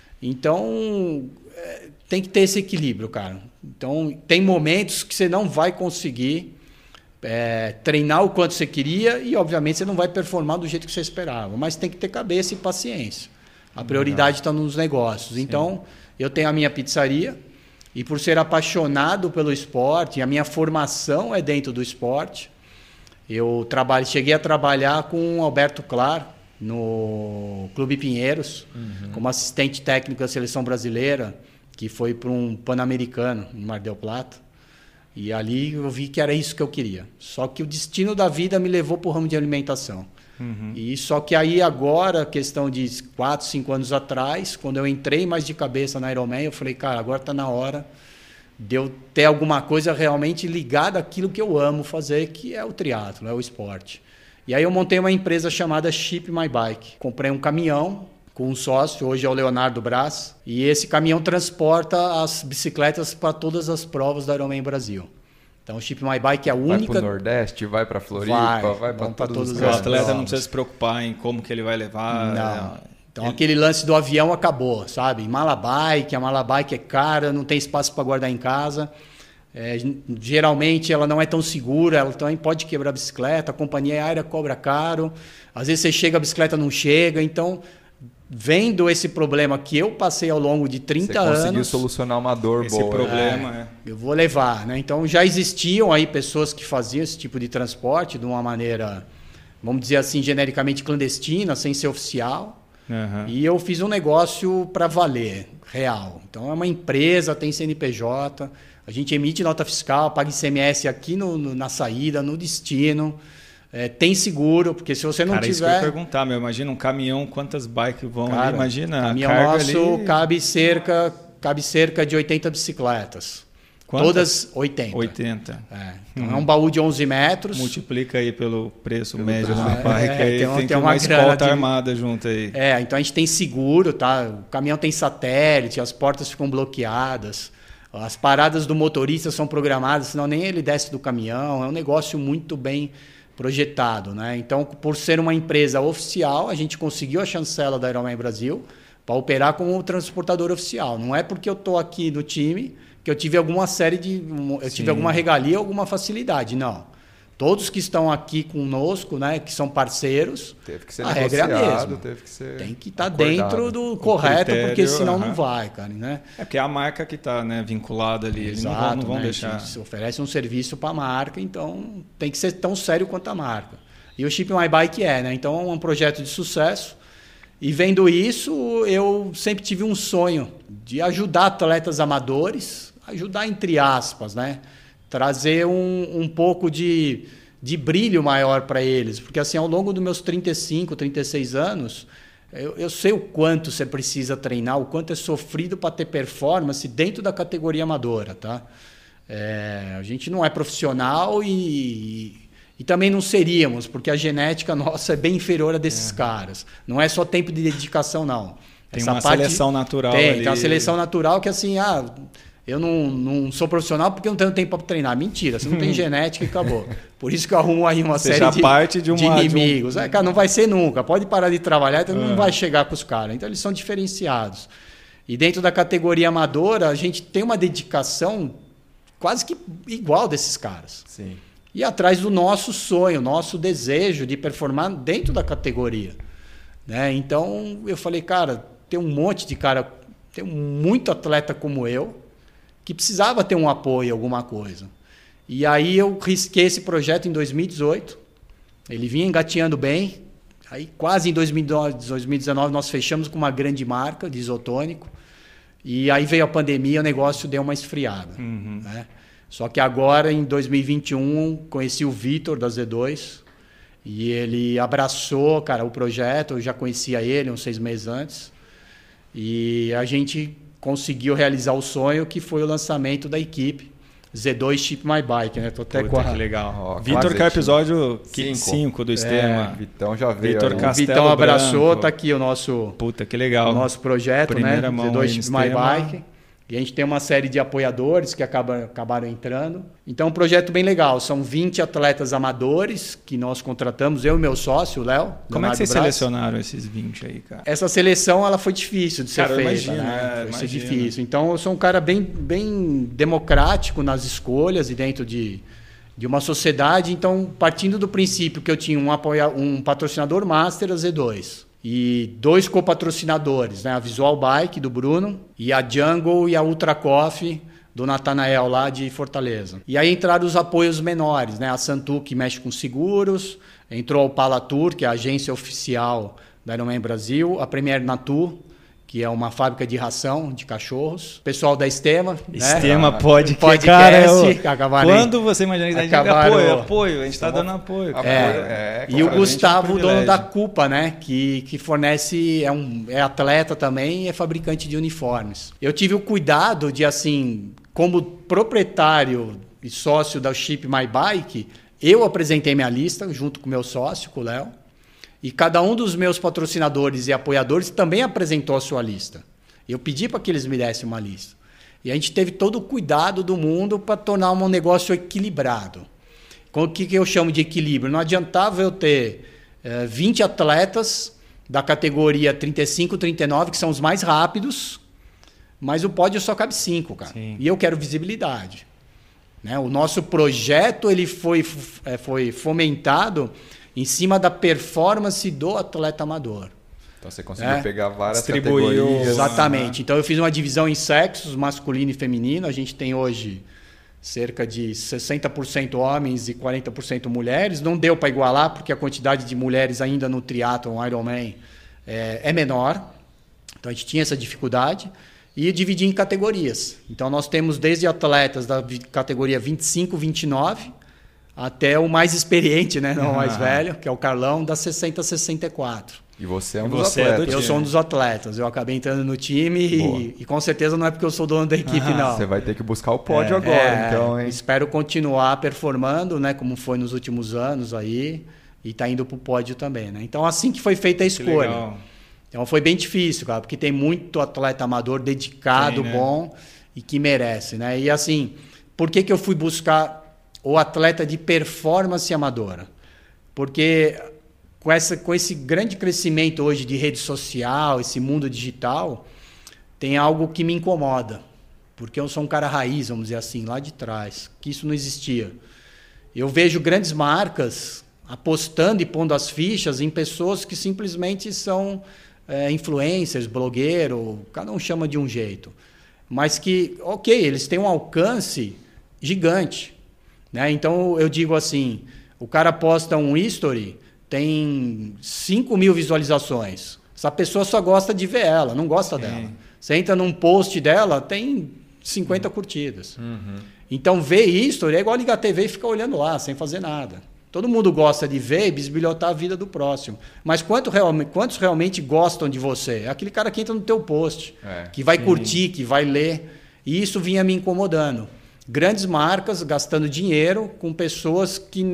Então, tem que ter esse equilíbrio, cara. Então, tem momentos que você não vai conseguir treinar o quanto você queria e, obviamente, você não vai performar do jeito que você esperava. Mas tem que ter cabeça e paciência. A prioridade está nos negócios. Sim. Então, eu tenho a minha pizzaria e, por ser apaixonado pelo esporte, a minha formação é dentro do esporte. Eu cheguei a trabalhar com o Alberto Clar no Clube Pinheiros, como assistente técnico da seleção brasileira, que foi para um Pan-Americano em Mar del Plata. E ali eu vi que era isso que eu queria. Só que o destino da vida me levou para o ramo de alimentação. E só que aí agora, questão de 4, 5 anos atrás, quando eu entrei mais de cabeça na Ironman, eu falei, cara, agora está na hora de eu ter alguma coisa realmente ligada àquilo que eu amo fazer, que é o triatlo, é o esporte. E aí eu montei uma empresa chamada Ship My Bike. Comprei um caminhão com um sócio, hoje é o Leonardo Brás, e esse caminhão transporta as bicicletas para todas as provas da Ironman Brasil. Então o Ship My Bike é a única...
Vai para o Nordeste, vai para Floripa, vai para todos os
lugares. O atleta não precisa se preocupar em como que ele vai levar.
Não. Então aquele lance do avião acabou, sabe? A mala bike é cara, não tem espaço para guardar em casa. Geralmente ela não é tão segura, ela também pode quebrar a bicicleta, a companhia aérea cobra caro, às vezes você chega, a bicicleta não chega, então vendo esse problema que eu passei ao longo de 30 anos...
Você conseguiu solucionar uma dor
esse
boa.
Problema,
Eu vou levar, né? Então já existiam aí pessoas que faziam esse tipo de transporte de uma maneira, vamos dizer assim, genericamente clandestina, sem ser oficial.
Uhum.
E eu fiz um negócio para valer, real. Então é uma empresa, tem CNPJ, a gente emite nota fiscal, paga ICMS aqui na saída, no destino, tem seguro, porque se você não tiver...
Isso que eu ia perguntar, imagina um caminhão, quantas bikes vão ali, imagina
o caminhão
a carga
nosso
ali...
cabe cerca de 80 bicicletas.
Quantas?
Todas 80.
80.
Então é um baú de 11 metros.
Multiplica aí pelo preço médio da bike, aí tem
uma
uma escolta armada junto aí.
Então a gente tem seguro, tá? O caminhão tem satélite, as portas ficam bloqueadas, as paradas do motorista são programadas, senão nem ele desce do caminhão. É um negócio muito bem projetado, né? Então, por ser uma empresa oficial, a gente conseguiu a chancela da Ironman Brasil para operar como transportador oficial. Não é porque eu estou aqui no time que eu tive alguma tive alguma regalia, alguma facilidade, não. Todos que estão aqui conosco, né, que são parceiros,
teve que ser
a regra é a mesma.
Teve que ser
tem que estar dentro do correto, critério, porque senão não vai, cara, né?
Porque é a marca que está, né, vinculada ali,
Exato,
eles não vão
né?
deixar.
A gente oferece um serviço para a marca, então tem que ser tão sério quanto a marca. E o Chip My Bike né? Então é um projeto de sucesso. E vendo isso, eu sempre tive um sonho de ajudar atletas amadores, ajudar entre aspas, né? Trazer um pouco de brilho maior para eles. Porque assim, ao longo dos meus 35, 36 anos, eu sei o quanto você precisa treinar, o quanto é sofrido para ter performance dentro da categoria amadora, tá? A gente não é profissional e também não seríamos, porque a genética nossa é bem inferior a desses caras. Não é só tempo de dedicação, não.
Tem uma seleção natural ali.
Tem uma seleção natural que assim... eu não sou profissional porque não tenho tempo para treinar. Mentira, você não tem genética e acabou. Por isso que eu arrumo aí uma série de inimigos. Cara, não vai ser nunca. Pode parar de trabalhar, então não vai chegar com os caras. Então eles são diferenciados. E dentro da categoria amadora, a gente tem uma dedicação quase que igual desses caras.
Sim.
E atrás do nosso sonho, nosso desejo de performar dentro da categoria. Né? Então eu falei, cara, tem um monte de cara, tem muito atleta como eu, que precisava ter um apoio, alguma coisa. E aí eu risquei esse projeto em 2018. Ele vinha engateando bem. Aí quase em 2019 nós fechamos com uma grande marca de isotônico. E aí veio a pandemia, o negócio deu uma esfriada. Né? Só que agora, em 2021, conheci o Vitor da Z2. E ele abraçou, cara, o projeto. Eu já conhecia ele uns 6 meses antes. E a gente conseguiu realizar o sonho, que foi o lançamento da equipe Z2 Chip My Bike, né? Tô até
com a... Que legal. Vitor, que é o episódio 5 do Estema.
Vitão já veio.
Vitor Castelo
Vitão abraçou,
Branco.
Tá aqui o nosso...
Que legal.
O nosso projeto,
Primeira
né?
mão
Z2 Chip My Bike. E a gente tem uma série de apoiadores que acabaram entrando. Então, é um projeto bem legal. São 20 atletas amadores que nós contratamos, eu e meu sócio, o Léo.
Como é que vocês selecionaram esses 20 aí, cara?
Essa seleção ela foi difícil de ser feita.
Imagina,
né? Foi difícil. Então, eu sou um cara bem democrático nas escolhas e dentro de uma sociedade. Então, partindo do princípio que eu tinha um patrocinador master, a Z2. E 2 copatrocinadores, né? A Visual Bike, do Bruno, e a Jungle e a Ultra Coffee, do Natanael, lá de Fortaleza. E aí entraram os apoios menores, né? A Santu, que mexe com seguros, entrou a Palatur, que é a agência oficial da Ironman Brasil, a Premier Natu, que é uma fábrica de ração de cachorros. Pessoal da Estema.
Estema
né?
Podcast. Cara, quando você imagina que a gente apoio, a gente está dando apoio.
E o Gustavo, dono da Culpa, né? Que fornece, é atleta também e é fabricante de uniformes. Eu tive o cuidado de, assim, como proprietário e sócio da Chip My Bike, eu apresentei minha lista junto com meu sócio, com o Léo. E cada um dos meus patrocinadores e apoiadores também apresentou a sua lista. Eu pedi para que eles me dessem uma lista. E a gente teve todo o cuidado do mundo para tornar um negócio equilibrado. O que eu chamo de equilíbrio? Não adiantava eu ter 20 atletas da categoria 35, 39, que são os mais rápidos, mas o pódio só cabe 5, cara.
Sim.
E eu quero visibilidade. Né? O nosso projeto ele foi fomentado em cima da performance do atleta amador.
Então você conseguiu pegar várias
Distribuiu,
categorias.
Exatamente. Então eu fiz uma divisão em sexos, masculino e feminino. A gente tem hoje cerca de 60% homens e 40% mulheres. Não deu para igualar, porque a quantidade de mulheres ainda no triatlon Ironman é menor. Então a gente tinha essa dificuldade. E dividir em categorias. Então nós temos desde atletas da categoria 25, 29, até o mais experiente, né? Não o mais velho, que é o Carlão, da 60 a 64.
E você é um
E
dos
você é
atletas.
do
Eu sou um dos atletas. Eu acabei entrando no time e com certeza não é porque eu sou dono da equipe, não.
Você vai ter que buscar o pódio agora, então, hein?
Espero continuar performando, né? Como foi nos últimos anos aí. E tá indo pro pódio também, né? Então, assim que foi feita a escolha.
Legal.
Então foi bem difícil, cara, porque tem muito atleta amador dedicado,
né?
Bom e que merece, né? E assim, por que eu fui buscar o atleta de performance amadora? Porque com esse grande crescimento hoje de rede social, esse mundo digital, tem algo que me incomoda. Porque eu sou um cara raiz, vamos dizer assim, lá de trás, que isso não existia. Eu vejo grandes marcas apostando e pondo as fichas em pessoas que simplesmente são influencers, blogueiro, cada um chama de um jeito. Mas que, ok, eles têm um alcance gigante. Né? Então, eu digo assim, o cara posta um history, tem 5 mil visualizações. Essa pessoa só gosta de ver ela, não gosta dela. Você entra num post dela, tem 50 curtidas. Então, ver history é igual ligar a TV e ficar olhando lá, sem fazer nada. Todo mundo gosta de ver e bisbilhotar a vida do próximo. Mas quantos realmente gostam de você? É aquele cara que entra no teu post, que vai curtir, que vai ler. E isso vinha me incomodando. Grandes marcas gastando dinheiro com pessoas que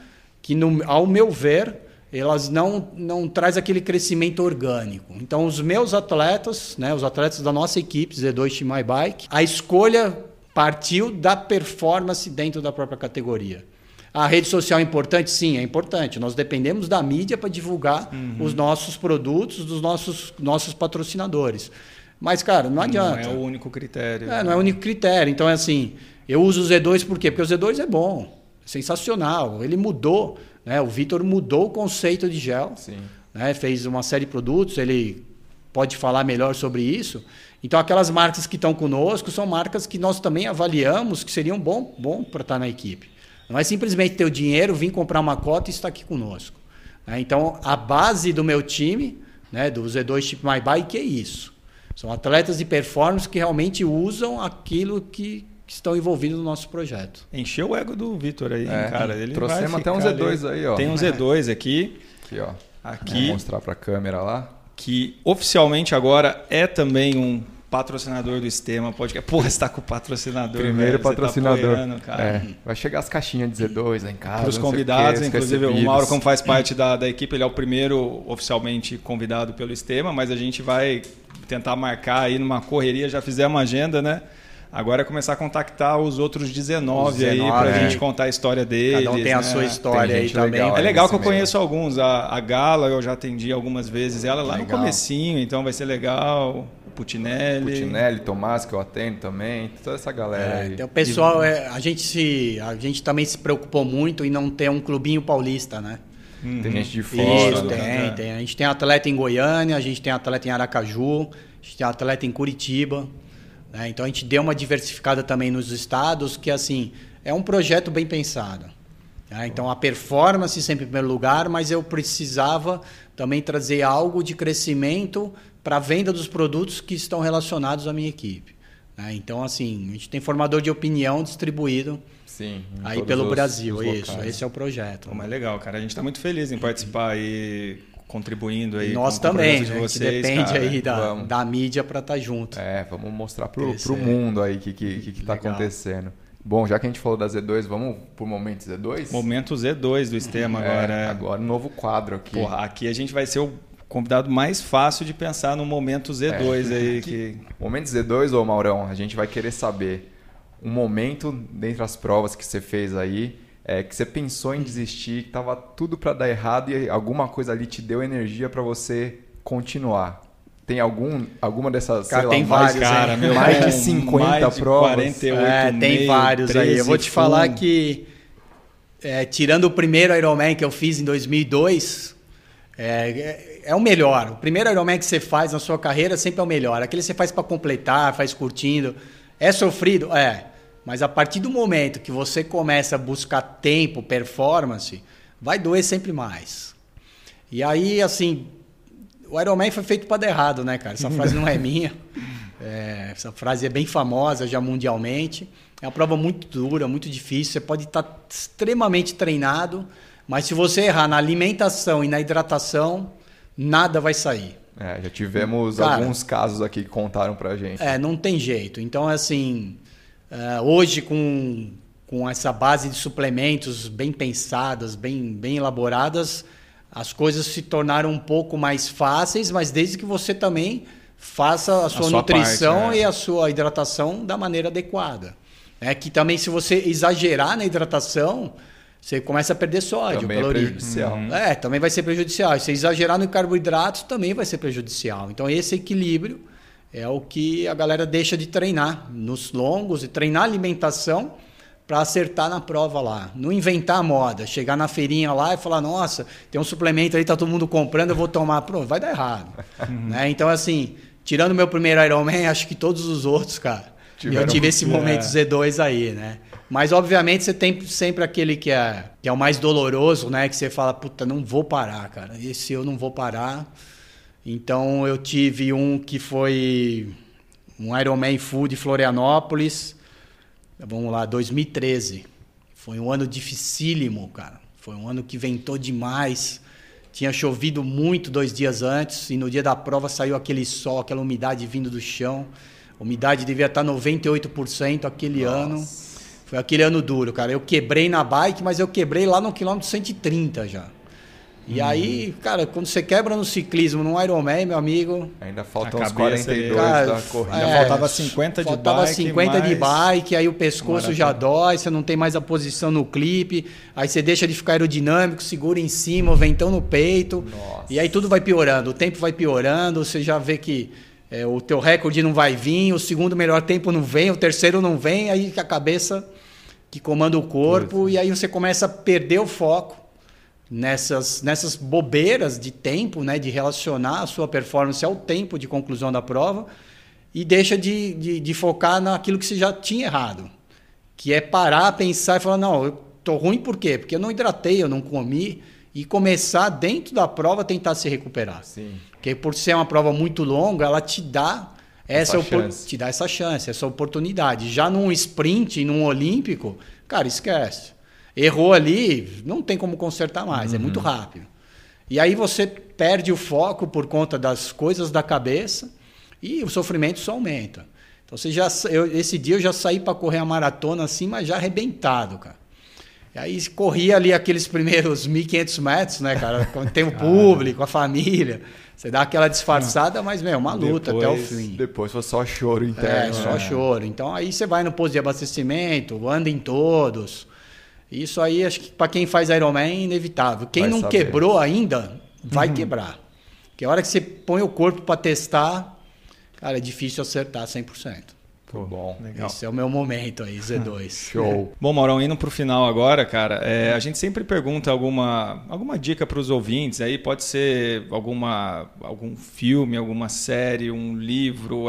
ao meu ver, elas não trazem aquele crescimento orgânico. Então, os meus atletas, né, os atletas da nossa equipe, Z2 Team My Bike, a escolha partiu da performance dentro da própria categoria. A rede social é importante? Sim, é importante. Nós dependemos da mídia para divulgar os nossos produtos dos nossos patrocinadores. Mas, cara, não adianta.
Não é o único critério.
Não é o único critério. Então, é assim, eu uso o Z2 por quê? Porque o Z2 é bom, é sensacional. Ele mudou, né? O Vitor mudou o conceito de gel.
Sim.
Né? Fez uma série de produtos, ele pode falar melhor sobre isso. Então, aquelas marcas que estão conosco são marcas que nós também avaliamos que seriam bom para estar na equipe. Não é simplesmente ter o dinheiro, vir comprar uma cota e estar aqui conosco. Então, a base do meu time, né, do Z2 Team My Bike, é isso. São atletas de performance que realmente usam aquilo que estão envolvidos no nosso projeto.
Encheu o ego do Vitor aí, cara. Ele
trouxemos até um Z2 aí, ó.
Tem um Z2 aqui.
Aqui, ó.
Aqui.
Vou mostrar para a câmera lá.
Que oficialmente agora é também um patrocinador do Sistema Podcast. Porra, você tá com o patrocinador.
Primeiro
velho,
patrocinador.
Você tá apoiando, cara.
Vai chegar as caixinhas de Z2 lá em casa.
Para os convidados, inclusive o Mauro, como faz parte da equipe, ele é o primeiro oficialmente convidado pelo Sistema, mas a gente vai tentar marcar aí numa correria, já fizemos uma agenda, né? Agora é começar a contactar os outros 19 aí pra gente contar a história deles.
Cada um tem a sua história aí também.
É legal que eu conheço alguns. A Gala eu já atendi algumas vezes. Ela lá no comecinho, então vai ser legal. O Putinelli,
Tomás, que eu atendo também. Toda essa galera aí.
Então, o pessoal, a gente também se preocupou muito em não ter um clubinho paulista, né?
Tem gente de fora.
Isso, tem. A gente tem atleta em Goiânia, a gente tem atleta em Aracaju, a gente tem atleta em Curitiba. Né? Então a gente deu uma diversificada também nos estados, que assim, é um projeto bem pensado. Né? Então a performance sempre em primeiro lugar, mas eu precisava também trazer algo de crescimento para a venda dos produtos que estão relacionados à minha equipe. Né? Então assim, a gente tem formador de opinião distribuído aí pelo Brasil. Isso, esse é o projeto.
Mas legal, cara. A gente está muito feliz em participar aí, contribuindo aí.
Nós também,
de vocês,
que depende
cara.
aí da mídia para estar junto.
Vamos mostrar pro mundo aí o que está acontecendo. Bom, já que a gente falou da Z2, vamos pro Momento Z2?
Momento Z2 do Sistema agora.
Agora um novo quadro aqui.
Porra, aqui a gente vai ser o convidado mais fácil de pensar no Momento Z2 aí.
Momento Z2, ô Maurão, a gente vai querer saber um momento dentre as provas que você fez aí, que você pensou em desistir, que tava tudo para dar errado e alguma coisa ali te deu energia para você continuar? Tem alguma dessas,
cara,
sei
tem
lá,
vários,
cara, mais de 50
mais de
provas?
48
tem vários aí. Eu vou te falar que, tirando o primeiro Ironman que eu fiz em 2002, é o melhor. O primeiro Ironman que você faz na sua carreira sempre é o melhor. Aquele você faz para completar, faz curtindo. É sofrido? Mas a partir do momento que você começa a buscar tempo, performance, vai doer sempre mais. E aí, assim, o Ironman foi feito para dar errado, né, cara? Essa frase não é minha. Essa frase é bem famosa já mundialmente. É uma prova muito dura, muito difícil. Você pode estar extremamente treinado, mas se você errar na alimentação e na hidratação, nada vai sair.
Já tivemos alguns casos aqui que contaram pra gente.
Não tem jeito. Então, assim, hoje com essa base de suplementos bem pensadas, bem elaboradas, as coisas se tornaram um pouco mais fáceis, mas desde que você também faça a sua nutrição parte, e a sua hidratação da maneira adequada. Que também, se você exagerar na hidratação, você começa a perder sódio,
também
caloria.
É prejudicial.
Também vai ser prejudicial. Se você exagerar no carboidrato, também vai ser prejudicial. Então, esse equilíbrio é o que a galera deixa de treinar nos longos e treinar alimentação para acertar na prova lá. Não inventar a moda, chegar na feirinha lá e falar, nossa, tem um suplemento aí, tá todo mundo comprando, eu vou tomar. Pronto, vai dar errado. Então, assim, tirando o meu primeiro Ironman, acho que todos os outros, cara, eu tive esse momento Z2 aí, né? Mas, obviamente, você tem sempre aquele que é o mais doloroso, né? Que você fala, puta, não vou parar, cara. Esse eu não vou parar. Então, eu tive um que foi um Ironman Full de Florianópolis. Vamos lá, 2013. Foi um ano dificílimo, cara. Foi um ano que ventou demais. Tinha chovido muito 2 dias antes. E no dia da prova saiu aquele sol, aquela umidade vindo do chão. A umidade devia estar 98% aquele ano. Foi aquele ano duro, cara. Eu quebrei na bike, mas eu quebrei lá no quilômetro 130 já. E aí, cara, quando você quebra no ciclismo, num Ironman, meu amigo...
Ainda faltam uns 42 da corrida.
Ainda faltava 50 de bike.
Faltava 50 de bike, aí o pescoço já dói, você não tem mais a posição no clipe, aí você deixa de ficar aerodinâmico, segura em cima, o ventão no peito.
Nossa.
E aí tudo vai piorando, o tempo vai piorando, você já vê que o teu recorde não vai vir, o segundo melhor tempo não vem, o terceiro não vem, aí a cabeça que comanda o corpo, e aí você começa a perder o foco nessas bobeiras de tempo, né, de relacionar a sua performance ao tempo de conclusão da prova e deixa de focar naquilo que você já tinha errado, que é parar, pensar e falar, não, eu tô ruim por quê? Porque eu não hidratei, eu não comi, e começar dentro da prova a tentar se recuperar.
Sim.
Porque por ser uma prova muito longa, ela te dá essa chance, essa oportunidade. Já num sprint, num olímpico, cara, esquece. Errou ali, não tem como consertar mais, é muito rápido. E aí você perde o foco por conta das coisas da cabeça e o sofrimento só aumenta. Então esse dia eu já saí para correr a maratona assim, mas já arrebentado, cara. E aí corria ali aqueles primeiros 1.500 metros, né, cara? Quando tem o público, a família. Você dá aquela disfarçada, mas, uma luta até o fim.
Depois foi só choro interno.
Só choro. Então aí você vai no posto de abastecimento, anda em todos. Isso aí, acho que para quem faz Ironman é inevitável. Quem não quebrou ainda, vai quebrar. Porque a hora que você põe o corpo para testar, cara, é difícil acertar 100%.
Pô, bom,
legal. Esse é o meu momento aí, Z2.
Show. Bom, Maurão, indo para o final agora, cara, a gente sempre pergunta alguma dica para os ouvintes. Aí pode ser algum filme, alguma série, um livro,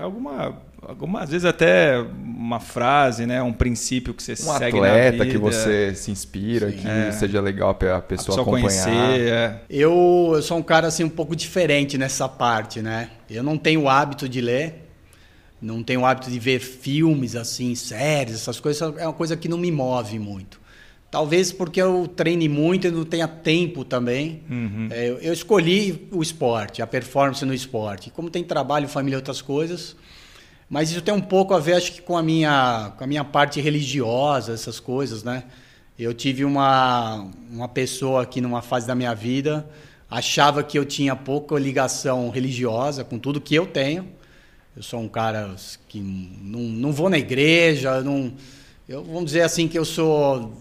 às vezes até uma frase, né, um princípio que você segue na vida.
Um atleta que você se inspira, que seja legal a pessoa acompanhar.
Conhecer,
Eu sou um cara assim, um pouco diferente nessa parte, né? Eu não tenho o hábito de ler. Não tenho o hábito de ver filmes, assim, séries, essas coisas. É uma coisa que não me move muito. Talvez porque eu treine muito e não tenha tempo também. Eu escolhi o esporte, a performance no esporte. Como tem trabalho, família e outras coisas. Mas isso tem um pouco a ver, acho que, com a minha parte religiosa, essas coisas, né? Eu tive uma pessoa aqui numa fase da minha vida, achava que eu tinha pouca ligação religiosa com tudo que eu tenho. Eu sou um cara que não vou na igreja, vamos dizer assim que eu sou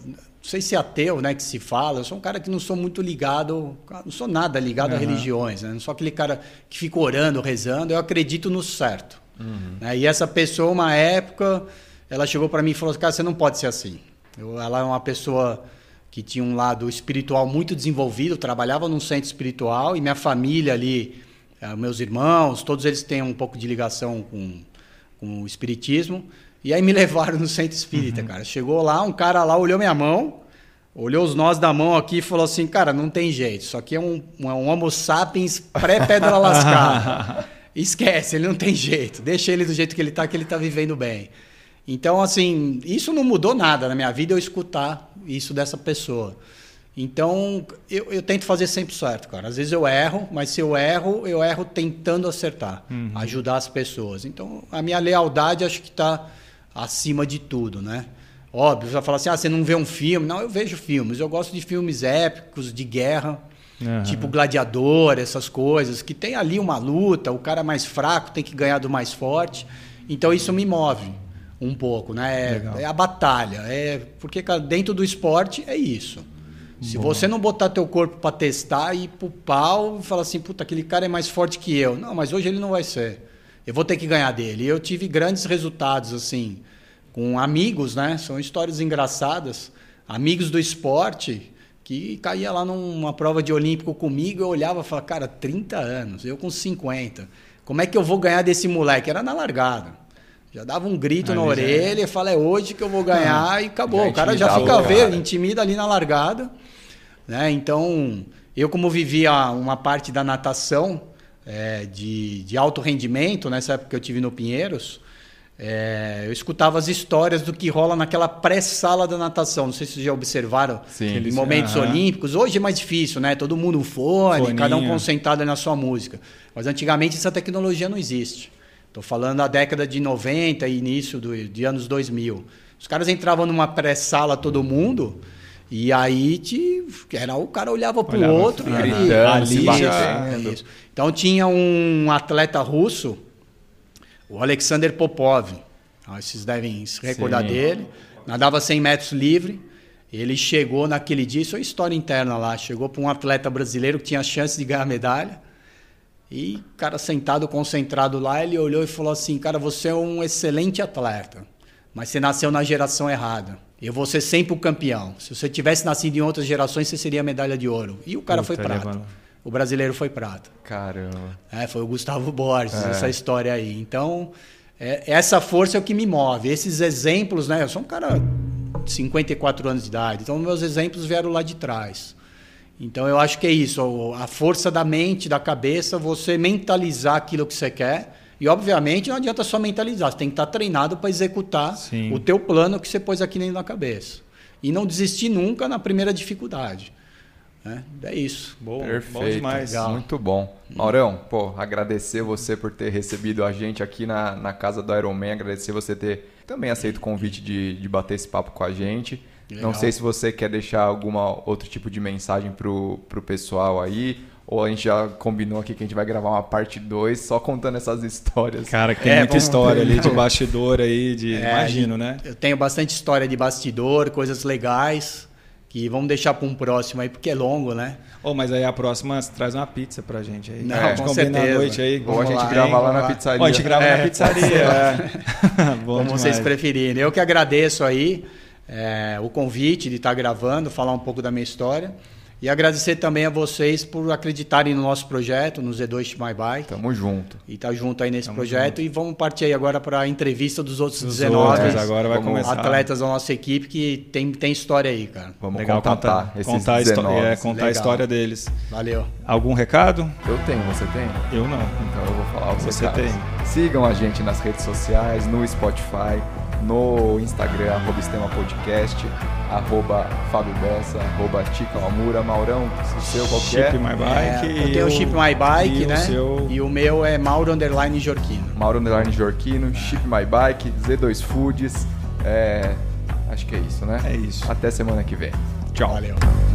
sei se ateu, né, que se fala, eu sou um cara que não sou muito ligado, não sou nada ligado a religiões, né? Não sou aquele cara que fica orando, rezando, eu acredito no certo. Né? E essa pessoa, uma época, ela chegou para mim e falou, cara, você não pode ser assim. Ela é uma pessoa que tinha um lado espiritual muito desenvolvido, trabalhava num centro espiritual, e minha família ali, meus irmãos, todos eles têm um pouco de ligação com o espiritismo. E aí me levaram no centro espírita, cara. Chegou lá, um cara lá olhou minha mão, olhou os nós da mão aqui e falou assim, cara, não tem jeito, isso aqui é um homo sapiens pré-pedra lascada. Esquece, ele não tem jeito, deixa ele do jeito que ele tá vivendo bem. Então, assim, isso não mudou nada na minha vida, eu escutar isso dessa pessoa. Então, eu tento fazer sempre certo, cara. Às vezes eu erro, mas se eu erro tentando acertar, ajudar as pessoas. Então, a minha lealdade acho que está acima de tudo, né? Óbvio, você vai falar assim, você não vê um filme? Não, eu vejo filmes. Eu gosto de filmes épicos, de guerra, tipo Gladiador, essas coisas, que tem ali uma luta, o cara mais fraco tem que ganhar do mais forte. Então, isso me move um pouco, né? É a batalha. Porque cara, dentro do esporte é isso. Se você não botar teu corpo para testar e ir pro pau e falar assim, puta, aquele cara é mais forte que eu. Não, mas hoje ele não vai ser. Eu vou ter que ganhar dele. E eu tive grandes resultados, assim, com amigos, né? São histórias engraçadas. Amigos do esporte que caía lá numa prova de olímpico comigo, eu olhava e falava, cara, 30 anos, eu com 50. Como é que eu vou ganhar desse moleque? Era na largada. Já dava um grito na orelha e fala, é hoje que eu vou ganhar e acabou. O cara já fica vendo, intimida ali na largada. Né? Então, eu como vivia uma parte da natação de alto rendimento, nessa época que eu tive no Pinheiros, eu escutava as histórias do que rola naquela pré-sala da natação. Não sei se vocês já observaram em momentos olímpicos. Hoje é mais difícil, né? Todo mundo um fone, cada um concentrado na sua música. Mas antigamente essa tecnologia não existe. Estou falando da década de 90 e início de anos 2000. Os caras entravam numa pré-sala todo mundo... E aí o cara olhava para o outro e ali já... Isso. Então tinha um atleta russo, o Alexander Popov. Vocês devem se recordar dele. Nadava 100 metros livre. Ele chegou naquele dia, isso é história interna lá, chegou para um atleta brasileiro que tinha chance de ganhar medalha. E o cara sentado, concentrado lá, ele olhou e falou assim, cara, você é um excelente atleta, mas você nasceu na geração errada. Eu vou ser sempre o campeão. Se você tivesse nascido em outras gerações, você seria medalha de ouro. E o cara foi prata. O brasileiro foi prata.
Caramba.
Foi o Gustavo Borges, essa história aí. Então, essa força é o que me move. Esses exemplos, né? Eu sou um cara de 54 anos de idade. Então, meus exemplos vieram lá de trás. Então, eu acho que é isso. A força da mente, da cabeça, você mentalizar aquilo que você quer. E, obviamente, não adianta só mentalizar. Você tem que estar treinado para executar o teu plano que você pôs aqui dentro da cabeça. E não desistir nunca na primeira dificuldade. É isso.
Perfeito.
Bom demais.
Legal. Muito bom. Maurão, agradecer você por ter recebido a gente aqui na casa do Ironman. Agradecer você ter também aceito o convite de bater esse papo com a gente. Legal. Não sei se você quer deixar alguma outro tipo de mensagem pro pessoal aí. Ou a gente já combinou aqui que a gente vai gravar uma parte 2 só contando essas histórias.
Cara, que tem muita história ali de bastidor aí, imagino, né?
Eu tenho bastante história de bastidor, coisas legais, que vamos deixar para um próximo aí, porque é longo, né?
Mas aí a próxima você traz uma pizza pra gente aí.
Não, a gente combina à noite aí.
Ou a gente grava lá na pizzaria.
Ou a gente grava na pizzaria.
Como vocês preferirem. Eu que agradeço aí o convite de estar gravando, falar um pouco da minha história. E agradecer também a vocês por acreditarem no nosso projeto, no Z2 Ship My Bike.
Tamo junto.
E tá junto aí nesse projeto. E vamos partir aí agora para a entrevista dos outros 19
agora vai começar.
Atletas da nossa equipe que tem história aí, cara.
Vamos contar
a história deles.
Valeu.
Algum recado?
Eu tenho, você tem?
Eu não.
Então eu vou falar os
Você
recados.
tem.
Sigam a gente nas redes sociais, no Spotify, no Instagram, @StemaPodcast, @Fábio Bessa, @Tica Maurão, o seu qualquer.
Ship My Bike.
Eu tenho o Ship My Bike, né?
Seu...
E o meu é Mauro_Jorquino.
Mauro_Jorquino, Ship My Bike, Z2 Foods. Acho que é isso, né?
É isso.
Até semana que vem.
Tchau.
Valeu.